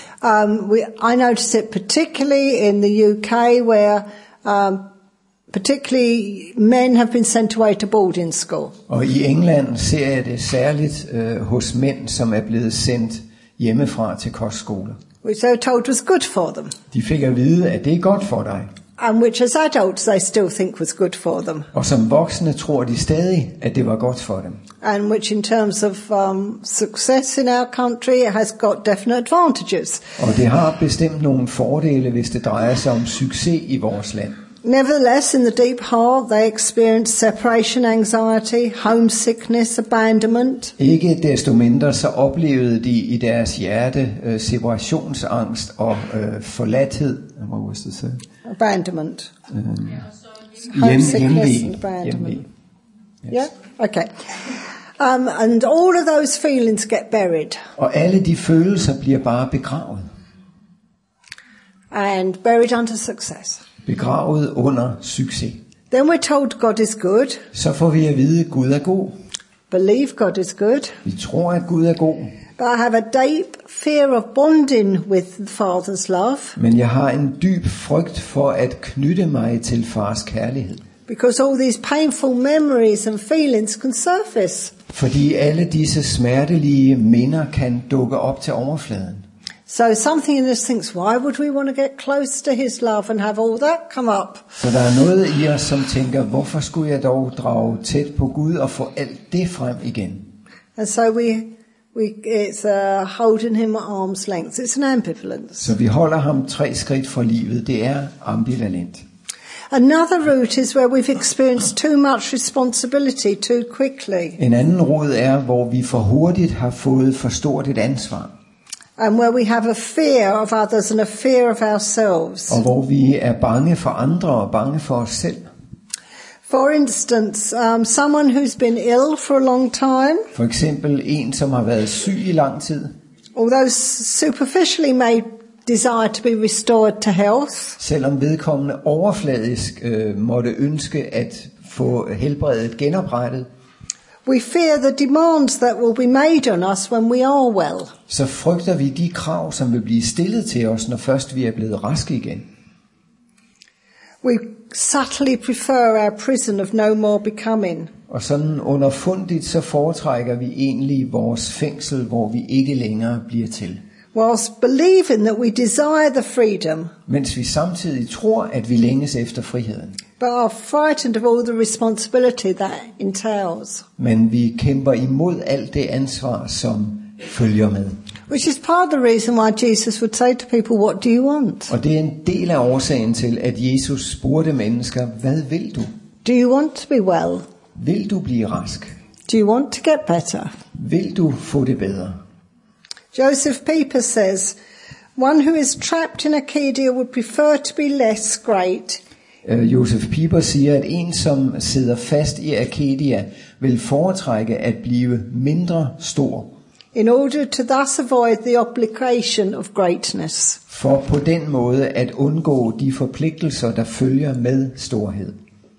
Um, we, I noticed it particularly in the U K, where um, particularly men have been sent away to boarding school. Og i England ser jeg det særligt øh, hos mænd, som er blevet sendt hjemmefra til kostskoler. Which they were told was good for them, De fik at vide, at det er godt for dig. and which as adults they still think was good for them, Og som voksne tror de stadig, at det var godt for dem. and which in terms of um, success in our country it has got definite advantages. Og det har bestemt nogle fordele, hvis det drejer sig om succes i vores land. Nevertheless, in the deep heart they experience separation anxiety, homesickness, abandonment, Ikke desto mindre så oplevede de i deres hjerte øh, separationsangst og øh, forladthed. Hvad var det, så? abandonment. Hjem, Homesickness hjemve. and abandonment. Hjemve. Yeah? Okay. Um, and all of those feelings get buried Og alle de følelser bliver bare begravet. and buried under success. Begravet under succes. Then we're told God is good, Så får vi at vide, at Gud er god. believe God is good, Vi tror, at Gud er god. but I have a deep fear of bonding with the Father's love, Men jeg har en dyb frygt for at knytte mig til fars kærlighed. because all these painful memories and feelings can surface. Fordi alle disse smertelige minder kan dukke op til overfladen. So something in us thinks, why would we want to get close to his love and have all that come up? Så der er noget i os, som tænker, hvorfor skulle jeg dog drage tæt på Gud og få alt det frem igen? And so we, we it's uh, holding him at arm's length. It's an ambivalence. Så vi holder ham tre skridt fra livet. Det er ambivalent. Another route is where we've experienced too much responsibility too quickly, En anden rod er, hvor vi for hurtigt har fået for stort et ansvar. and where we have a fear of others and a fear of ourselves. Og hvor vi er bange for andre og bange for os selv. For instance, um, someone who's been ill for a long time, For eksempel en, som har været syg i lang tid. although superficially may desire to be restored to health, Selvom vedkommende overfladisk øh, måtte ønske at få helbredet genoprettet, we fear the demands that will be made on us when we are well. så frygter vi de krav, som vil blive stillet til os, når først vi er blevet raske igen. We subtly prefer our prison of no more becoming. Og sådan underfundigt, så foretrækker vi egentlig vores fængsel, hvor vi ikke længere bliver til. whilst believing that we desire the freedom, mens vi samtidig tror, at vi længes efter friheden. but are frightened of all the responsibility that entails. Men vi kæmper imod alt det ansvar, som følger med. Which is part of the reason why Jesus would say to people, what do you want? Og det er en del af årsagen til, at Jesus spurgte mennesker, hvad vil du? Do you want to be well? Vil du blive rask? Do you want to get better? Vil du få det bedre? Joseph Pieper says, one who is trapped in Acadia would prefer to be less great. Uh, Joseph Pieper siger, at en, som sidder fast i Acadia, vil foretrække at blive mindre stor, in order to thus avoid the obligation of greatness. for på den måde at undgå de forpligtelser, der følger med storhed.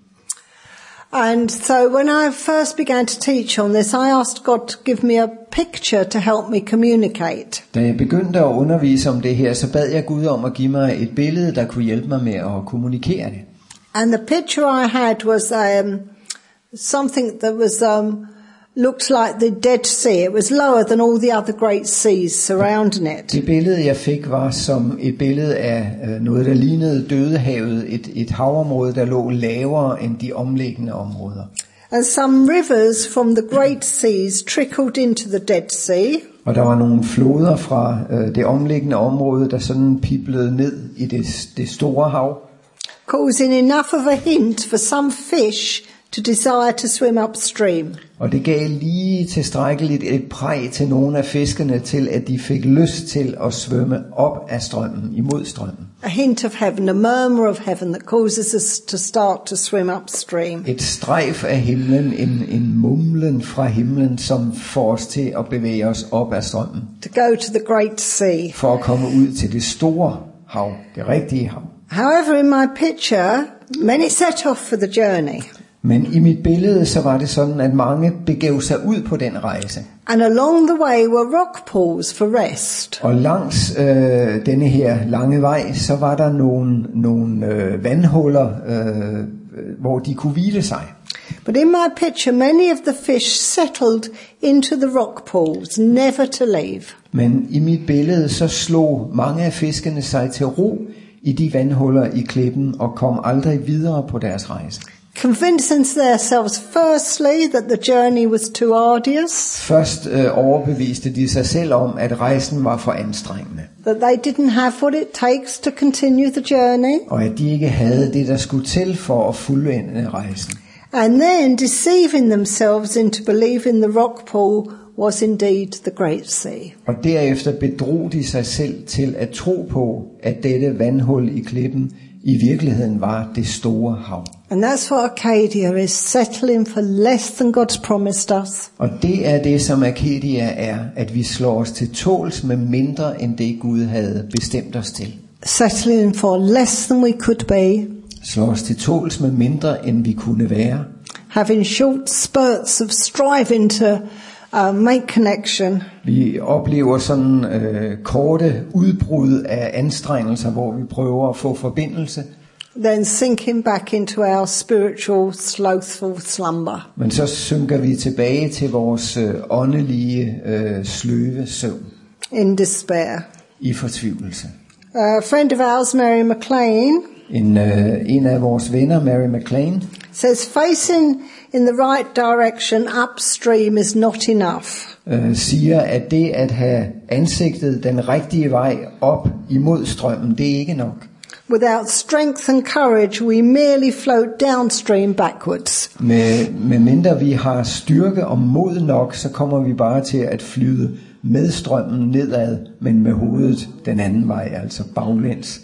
And so when I first began to teach on this, I asked God to give me a picture to help me communicate. Da jeg begyndte at undervise om det her, så bad jeg Gud om at give mig et billede, der kunne hjælpe mig med at kommunikere det. And the picture I had was um, something that was um, looked like the Dead Sea. It was lower than all the other great seas surrounding it. Det billede, jeg fik, var som et billede af øh, noget, der lignede Dødehavet, et, et havområde, der lå lavere end de omliggende områder. And some rivers from the great seas trickled into the Dead Sea. Og der var nogle floder fra øh, det omliggende område, der sådan piblede ned i det, det store hav. Causing enough of a hint for some fish to desire to swim upstream. Og det gav lige tilstrækkeligt et præg til nogle af fiskene til, at de fik lyst til at svømme op af strømmen, imod strømmen. A hint of heaven, a murmur of heaven that causes us to start to swim upstream. Et strejf af himlen, en, en mumlen fra himlen, som får os til at bevæge os op af strømmen. To go to the great sea. For at komme ud til det store hav, det rigtige hav. However, in my picture, many set off for the journey. Men i mit billede, så var det sådan, at mange begav sig ud på den rejse. And along the way were rock pools for rest. Og langs øh, denne her lange vej, så var der nogle, nogle øh, vandhuller, øh, hvor de kunne hvile sig. But in my picture, many of the fish settled into the rock pools, never to leave. Men i mit billede, så slog mange af fiskene sig til ro i de vandhuller i klippen og kom aldrig videre på deres rejse. Convincing themselves firstly that the journey was too arduous. Først øh, overbeviste de sig selv om, at rejsen var for anstrengende. That they didn't have what it takes to continue the journey. Og at de ikke havde det, der skulle til for at fuldende rejsen. And then deceiving themselves into believing the rock pool was indeed the great sea. Og derefter bedrog de sig selv til at tro på, at dette vandhul i klippen i virkeligheden var det store hav. And that's what Acadia is, settling for less than God's promised us. Og det er det, som Acadia er, at vi slår os til tåls med mindre end det Gud havde bestemt os til. Settling for less than we could be. Slår os til tåls med mindre end vi kunne være. Having short spurts of striving to uh, make connection. Vi oplever sådan øh, korte udbrud af anstrengelser, hvor vi prøver at få forbindelse. Then sinking back into our spiritual slothful slumber. Men så synker vi tilbage til vores øh, åndelige øh, sløve søvn. In despair. I fortvivlelse. A friend of ours, Mary McLean, En, øh, en af vores venner, Mary McLean, says facing in the right direction upstream is not enough. øh, siger, at det at have ansigtet den rigtige vej op imod strømmen, det er ikke nok. Without strength and courage, we merely float downstream backwards. Med, med mindre vi har styrke og mod nok, så kommer vi bare til at flyde med strømmen nedad, men med hovedet den anden vej, altså baglæns.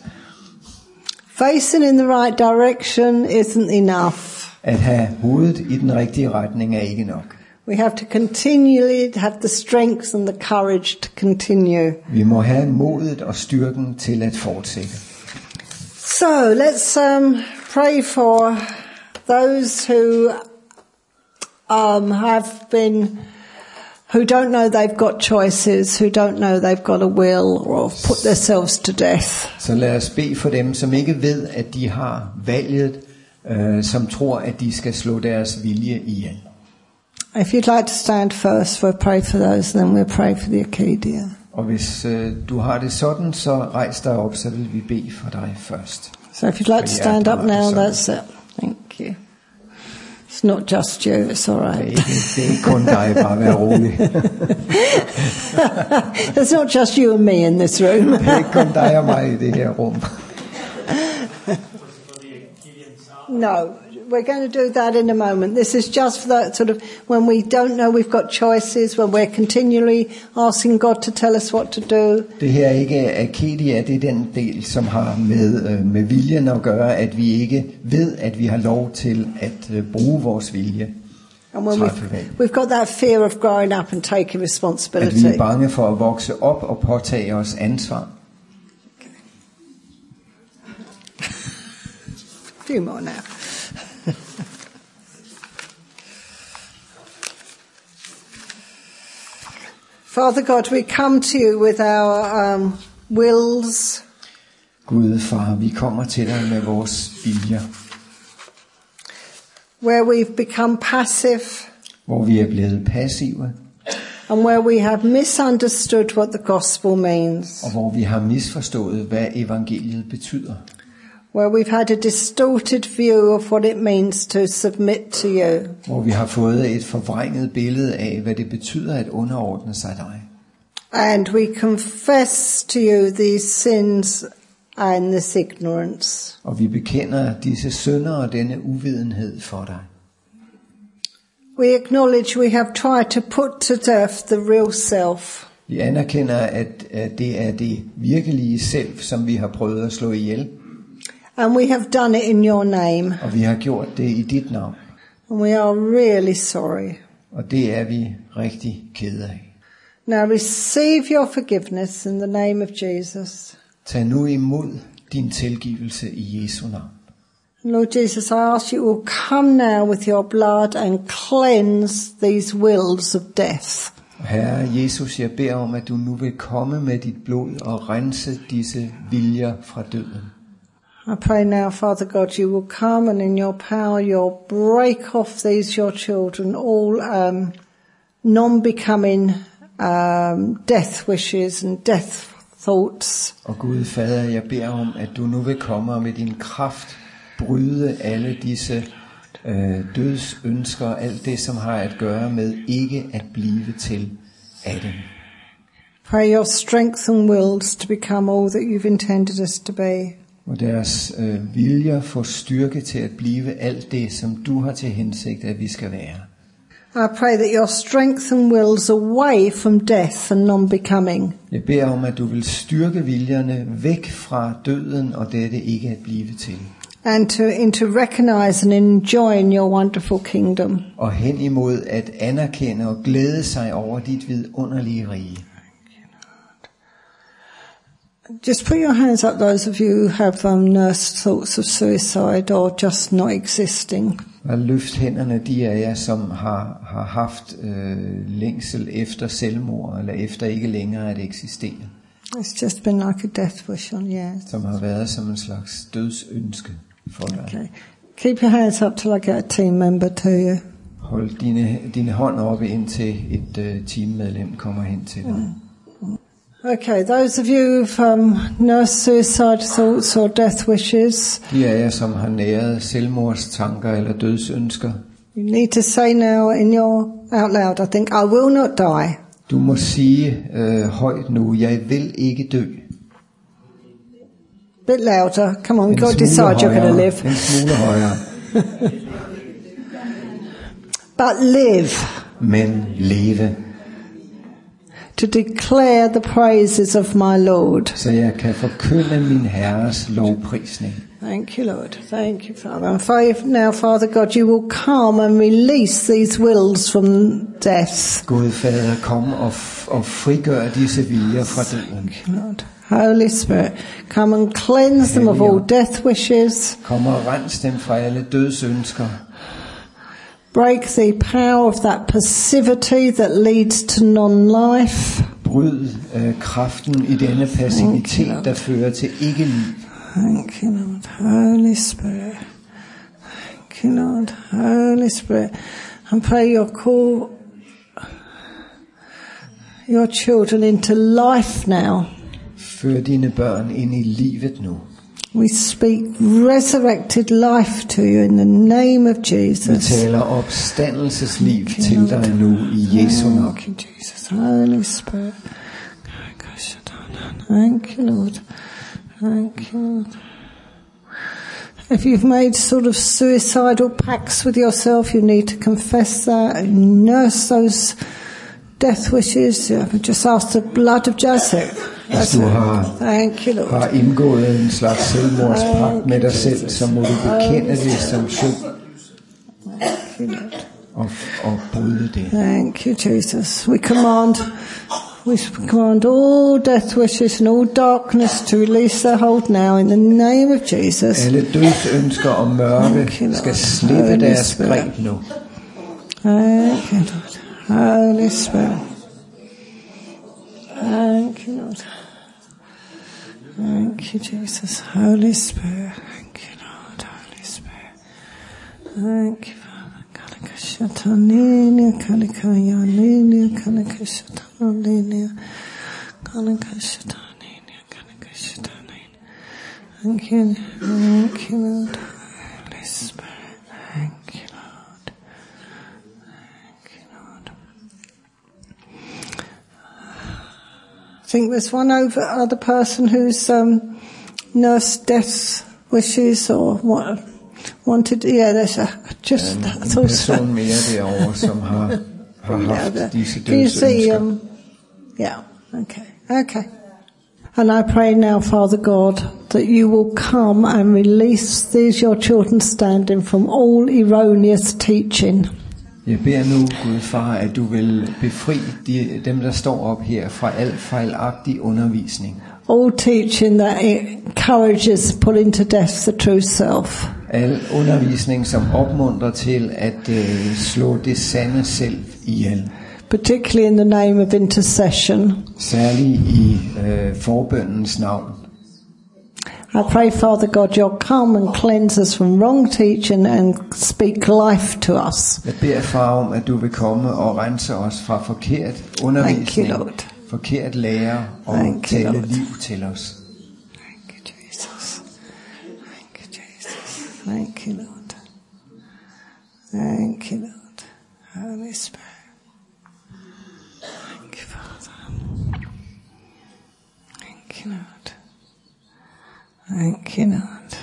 Facing in the right direction isn't enough. At have hovedet i den rigtige retning er ikke nok. We have to continually have the strength and the courage to continue. Vi må have modet og styrken til at fortsætte. So let's um, pray for those who um, have been, who don't know they've got choices, who don't know they've got a will, or put themselves to death. Så lad os bede for dem, som ikke ved, at de har valget, øh, som tror, at de skal slå deres vilje ihjel. If you'd like to stand first, we'll pray for those, and then we'll pray for the Acadia. Og hvis øh, du har det sådan, så rejs dig op, så vil vi bede for dig først. So if you'd like to stand up now, that's it. Thank you. It's not just you, it's all right. Det er ikke, det er ikke kun dig, bare vær rolig. It's not just you and me in this room. Det er ikke kun dig og mig i det her rum. No, we're going to do that in a moment. This is just for that sort of when we don't know we've got choices, when we're continually asking God to tell us what to do. Det her er ikke Akedia, det er den del, som har med, øh, med viljen at gøre, at vi ikke ved, at vi har lov til at øh, bruge vores vilje. And when we've, we've got that fear of growing up and taking responsibility. At vi er bange for at vokse op og påtage os ansvar. A few more now. Father God, we come to you with our um, wills. Gud, far, vi kommer til dig med vores viljer. Where we've become passive. Hvor vi er blevet passive. And where we have misunderstood what the gospel means. Og hvor vi har misforstået, hvad evangeliet betyder. Where we've had a distorted view of what it means to submit to you. Hvor vi har fået et forvrænget billede af, hvad det betyder at underordne sig dig. And we confess to you these sins and this ignorance. Og vi bekender disse synder og denne uvidenhed for dig. We acknowledge we have tried to put to death the real self. Vi anerkender, at, at det er det virkelige selv, som vi har prøvet at slå ihjel. And we have done it in your name. Og vi har gjort det i dit navn. And we are really sorry. Og det er vi rigtig kede af. Now receive your forgiveness in the name of Jesus. Tag nu imod din tilgivelse i Jesu navn. Lord Jesus, I ask you will come now with your blood and cleanse these wills of death. Herre Jesus, jeg beder om, at du nu vil komme med dit blod og rense disse viljer fra døden. I pray now, Father God, you will come and in your power you'll break off these your children, all um, non-becoming um, death wishes and death thoughts. Og Gud, Fader, jeg beder om, at du nu vil komme og med din kraft bryde alle disse øh, dødsønsker, alt det, som har at gøre med ikke at blive til af dem. Pray your strength and wills to become all that you've intended us to be. Og deres øh, viljer får styrke til at blive alt det, som du har til hensigt, at vi skal være. I pray that your strength and wills away from death and non-becoming. Jeg beder om, at du vil styrke viljerne væk fra døden og dette ikke at blive til. And to, and to recognize and enjoy in your wonderful kingdom. Og hen imod at anerkende og glæde sig over dit vidunderlige rige. Just put your hands up, those of you who have um, nursed thoughts of suicide or just not existing. Og løft hænderne, de af jer, som har, har haft øh, længsel efter selvmord, eller efter ikke længere at eksistere. It's just been like a death wish on yours. Som har været som en slags dødsønske for dig. Okay. Keep your hands up till I get a team member to you. Hold dine, dine hånd oppe, indtil et uh, teammedlem kommer hen til dig. Mm. Okay, those of you who've um, nursed suicide thoughts or death wishes, de af jer, som har næret selvmordstanker eller dødsønsker, you need to say now in your out loud, I think, I will not die. Du må sige øh, højt nu, jeg vil ikke dø. Bit louder, come on, we've got to decide you're going to live. En smule højere. But live. Men leve. To declare the praises of my Lord. Så jeg kan forkynde min Herres lovprisning. Thank you, Lord. Thank you, Father. And for now, Father God, you will come and release these wills from death. Gud, Fader, kom og, og frigør disse viljer fra døden. Thank you, Lord. Holy Spirit, come and cleanse them of all death wishes. Kom og rens dem fra alle dødsønsker. Break the power of that passivity that leads to non-life. Bryd øh, kraften i denne passivitet, der fører til ikke-liv. Thank you, Lord. Holy Spirit. Thank you, Lord. Holy Spirit. And pray your call. your children into life now. Før dine børn ind i livet nu. We speak resurrected life to you in the name of Vi Jesus. taler opstandelsesliv til dig nu i Jesu navn. Thank you, Jesus. Holy Spirit. Thank you, Lord. Thank you, Lord. If you've made sort of suicidal pacts with yourself, you need to confess that and nurse those death wishes. Just ask the blood of Joseph. Hvis du har, Thank you, Lord. har indgået en slags selvmordspagt med dig selv, så må du bekende det som synd og, og bryde det. Thank you, Jesus. We command, we command all death wishes and all darkness to release their hold now in the name of Jesus. Alle dødsønsker og mørke skal slippe deres greb nu. Thank you, Lord. Holy Spirit. Thank you, Lord. Thank you, Jesus. Holy Spirit. Thank you, Lord. Holy Spirit. Thank you, Father. Kalikashataninia, kalikayaninia, kalikashataninia, kalikashataninia, kalikashataninia. Thank you. Thank you, Lord. Holy Spirit. Thank you, Lord. Thank you, Lord. I think there's one over other person who's um, nursed death wishes or what, wanted. Yeah, there's a just. En I thought so. person mere derovre, som har, har haft disse Can you see? dødsønsker. Um, yeah. Okay. Okay. And I pray now, Father God, that you will come and release these your children standing from all erroneous teaching. Jeg beder nu, Gud far, at du vil befri de, dem, der står op her, fra al fejlagtig undervisning. All teaching that encourages putting to death the true self. Al undervisning, som opmuntrer til at uh, slå det sande selv ihjel. Particularly in the name of intercession. Særligt i uh, forbøndens navn. I pray, Father God, you'll come and cleanse us from wrong teaching and speak life to us. Jeg beder, far, om at du vil komme og rense os fra forkert undervisning, Thank you, Lord. forkert lære og Thank you, tale Lord. liv til os. Thank you, Jesus. Thank you, Jesus. Thank you, Lord. Thank you, Lord. Holy Spirit. Thank you, Father. Thank you, Lord. Thank you, Lord.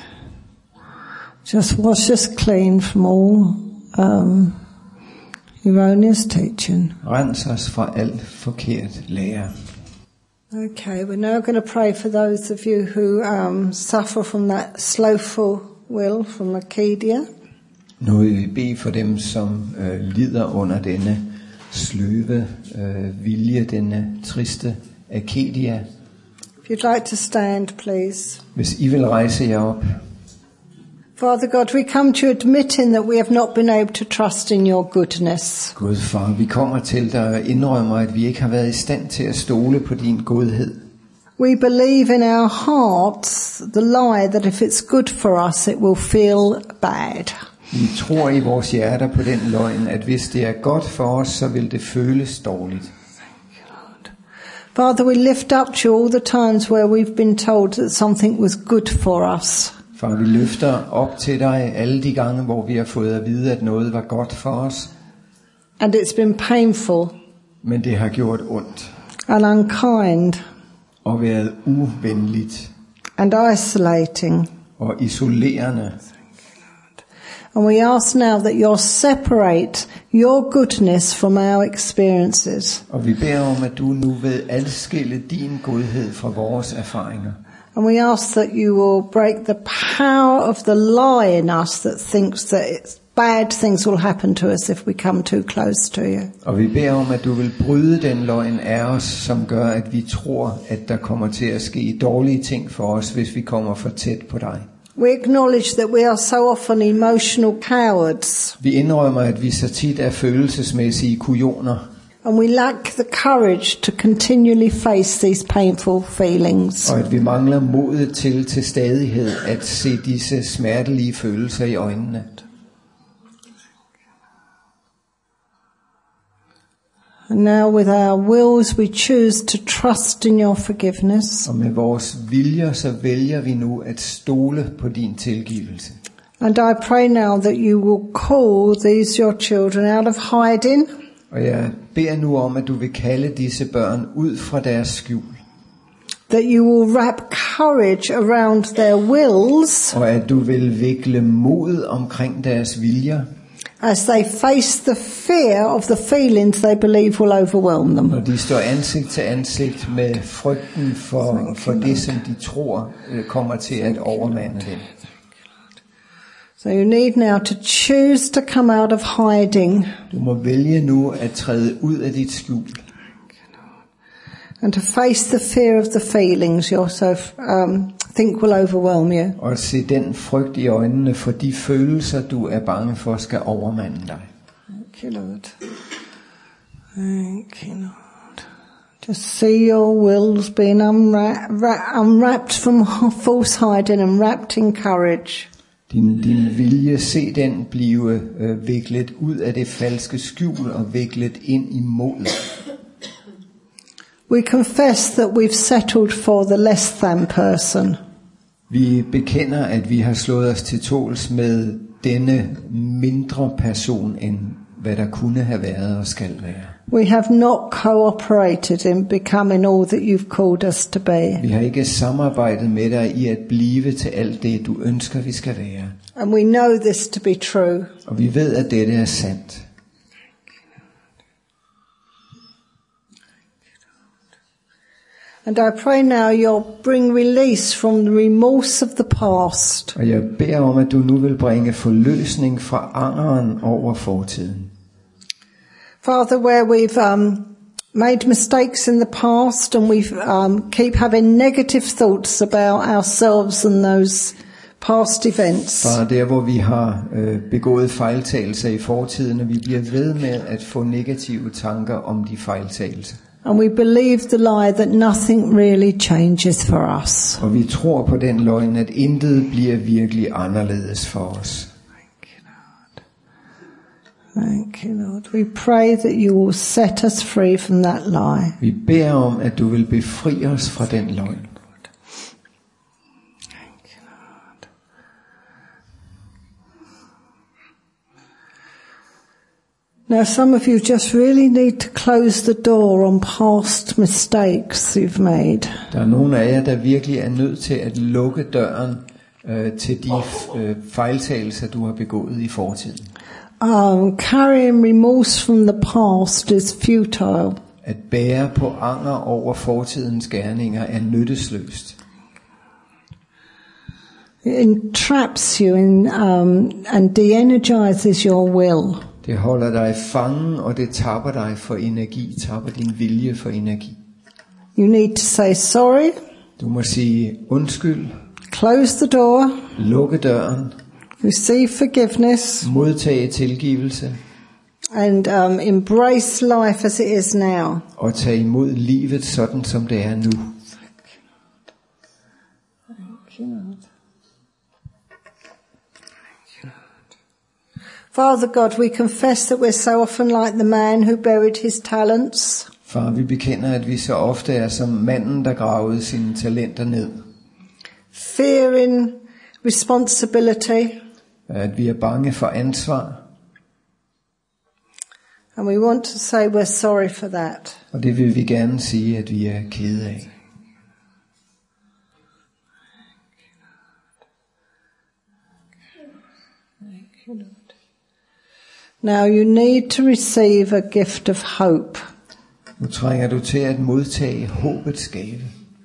Just wash us clean from all um, erroneous teaching. Rens os fra alt forkert lære. Okay, we're now going to pray for those of you who um, suffer from that slothful will from Arcadia. Nu vil vi bede for dem, som øh, lider under denne sløve øh, vilje, denne triste Arcadia. If you'd like to stand, please. Hvis I vil rejse jer op. Father God, we come to you admitting that we have not been able to trust in your goodness. Gud far, vi kommer til dig og indrømmer, at vi ikke har været i stand til at stole på din godhed. We believe in our hearts the lie that if it's good for us, it will feel bad. Vi tror i vores hjerter på den løgn, at hvis det er godt for os, så vil det føles dårligt. Father, we lift up to you all the times where we've been told that something was good for us. Far, vi løfter op til dig alle de gange, hvor vi har fået at vide, at noget var godt for os. And it's been painful. Men det har gjort ondt. And unkind. Og været uvenligt. And isolating. Og isolerende. And we ask now that you'll separate your goodness from our experiences. Og vi beder om, at du nu vil adskille din godhed fra vores erfaringer. And we ask that you will break the power of the lie in us that thinks that it's bad things will happen to us if we come too close to you. Og vi beder om, at du vil bryde den løgn af os, som gør, at vi tror, at der kommer til at ske dårlige ting for os, hvis vi kommer for tæt på dig. We acknowledge that we are so often emotional cowards. Vi indrømmer, at vi så tit er følelsesmæssige kujoner. And we lack the courage to continually face these painful feelings. Og at vi mangler modet til til stadighed at se disse smertelige følelser i øjnene. And now with our wills we choose to trust in your forgiveness. Og med vores viljer, så vælger vi nu at stole på din tilgivelse. And I pray now that you will call these your children out of hiding. Og jeg beder nu om, at du vil kalde disse børn ud fra deres skjul. That you will wrap courage around their wills. Og at du vil vikle mod omkring deres viljer. As they face the fear of the feelings they believe will overwhelm them. Når de står ansigt til ansigt med frygten for, for det, som de tror kommer til at overmande dem. So you need now to choose to come out of hiding. Du må vælge nu at træde ud af dit skjul. And to face the fear of the feelings you also um, think will overwhelm you. Og se den frygt i øjnene for de følelser, du er bange for, skal overmande dig. Thank you, Lord. Thank you, Lord. Just see your wills being unwra- ra- unwrapped from false hiding and wrapped in courage. Din, din vilje, se den blive øh, viklet ud af det falske skjul og viklet ind i mod. We confess that we've settled for the less than person. Vi bekender, at vi har slået os til tåls med denne mindre person, end hvad der kunne have været og skal være. We have not cooperated in becoming all that you've called us to be. Vi har ikke samarbejdet med dig i at blive til alt det, du ønsker, vi skal være. And we know this to be true. Og vi ved, at dette er sandt. And I pray now you'll bring release from the remorse of the past. Og jeg beder om, at du nu vil bringe forløsning fra angeren over fortiden. Father, where we've um, made mistakes in the past and we um, keep having negative thoughts about ourselves and those past events. Far, der hvor vi har øh, begået fejltagelser i fortiden, og vi bliver ved med at få negative tanker om de fejltagelser. And we believe the lie that nothing really changes for us. Og vi tror på den løgn, at intet bliver virkelig anderledes for os. Thank you, Lord. Thank you, Lord. We pray that you will set us free from that lie. Vi beder om, at du vil befri os fra den løgn. Now some of you just really need to close the door on past mistakes you've made. Der er nogle af jer, der virkelig er nødt til at lukke døren øh, til de øh, fejltagelser, du har begået i fortiden. Um, carrying remorse from the past is futile. At bære på anger over fortidens gerninger er nyttesløst. It entraps you in, um, and de-energizes your will. Det holder dig fangen, og det tapper dig for energi, tapper din vilje for energi. You need to say sorry. Du må sige undskyld. Close the door. Lukke døren. Receive forgiveness. Modtage tilgivelse. And um, embrace life as it is now. Og tage imod livet sådan, som det er nu. Father God, we confess that we're so often like the man who buried his talents. Far, vi bekender, at vi så ofte er som manden, der gravede sine talenter ned. Fearing responsibility. At vi er bange for ansvar. And we want to say we're sorry for that. Og det vil vi gerne sige, at vi er kede af. Now you need to receive a gift of hope. Nu trænger du til at modtage håbets gave.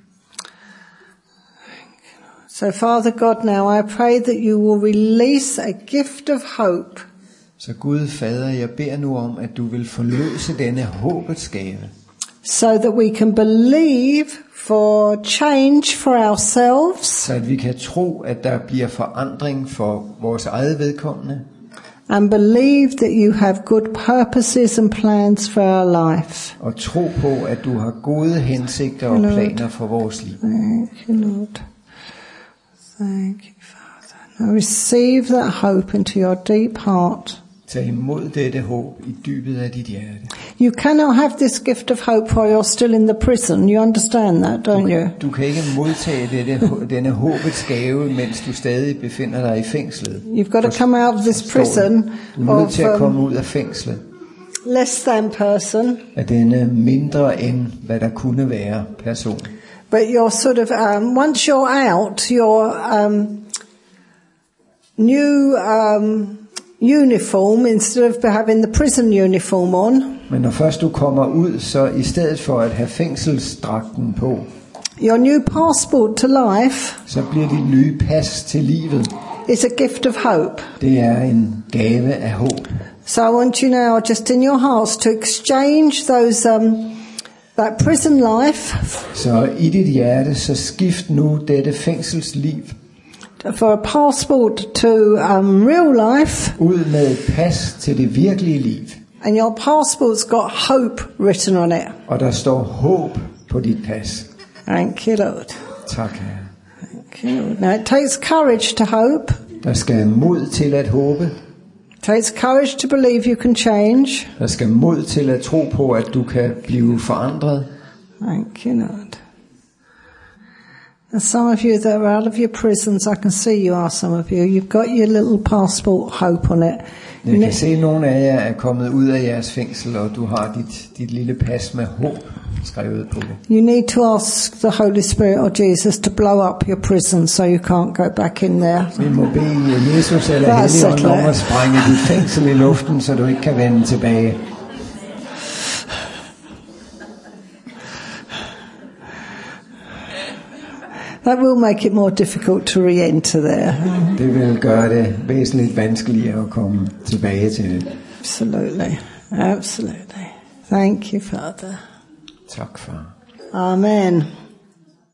So Father God, now I pray that you will release a gift of hope. Så Gud Fader, jeg beder nu om, at du vil forløse denne håbets gave. So that we can believe for change for ourselves. Så at vi kan tro, at der bliver forandring for vores eget vedkommende. And believe that you have good purposes and plans for our life. Og tro på, at du har gode hensigter og planer for vores liv. Thank you, Lord. Thank you, Father. Now receive that hope into your deep heart. Tag imod dette håb i dybet af dit hjerte. You cannot have this gift of hope while you're still in the prison. You understand that, don't you? Du kan ikke modtage dette, denne håbets gave, mens du stadig befinder dig i fængslet. You've got to come out of this prison Du er nødt of til at komme um, ud af fængslet. less than person, Af denne mindre end, hvad der kunne være person. but you're sort of, um, once you're out, your um, new um, uniform, instead of having the prison uniform on, Men når først du kommer ud, så i stedet for at have fængselsdragten på, your new passport to life så bliver dit nye pas til livet. is a gift of hope. Det er en gave af håb. So I want you now, just in your hearts, to exchange those um, that prison life Så i dit hjerte, så skift nu dette fængselsliv for a passport to um, real life, ud med et pas til det virkelige liv. and your passport's got hope written on it. Og der står håb på dit pas. Thank you, Lord. Tak, Herre. Thank you, Lord. Now it takes courage to hope. Der skal mod til at håbe. It takes courage to believe you can change. Der skal mod til at tro på, at du kan blive forandret. Thank you, Lord. And some of you that are out of your prisons, I can see you are some of you. You've got your little passport hope on it. Jeg kan se, at nogle af jer er kommet ud af jeres fængsel, og du har dit, dit lille pas med håb skrevet på det. You need to ask the Holy Spirit or Jesus to blow up your prison so you can't go back in there. Vi må bede Jesus eller That's Helligånden om it. at sprænge dit fængsel i luften, så du ikke kan vende tilbage. That will make it more difficult to re-enter there. Det vil gøre det væsentligt vanskeligere at komme tilbage til det. Absolutely. Absolutely. Thank you, Father. Tak, far. Amen.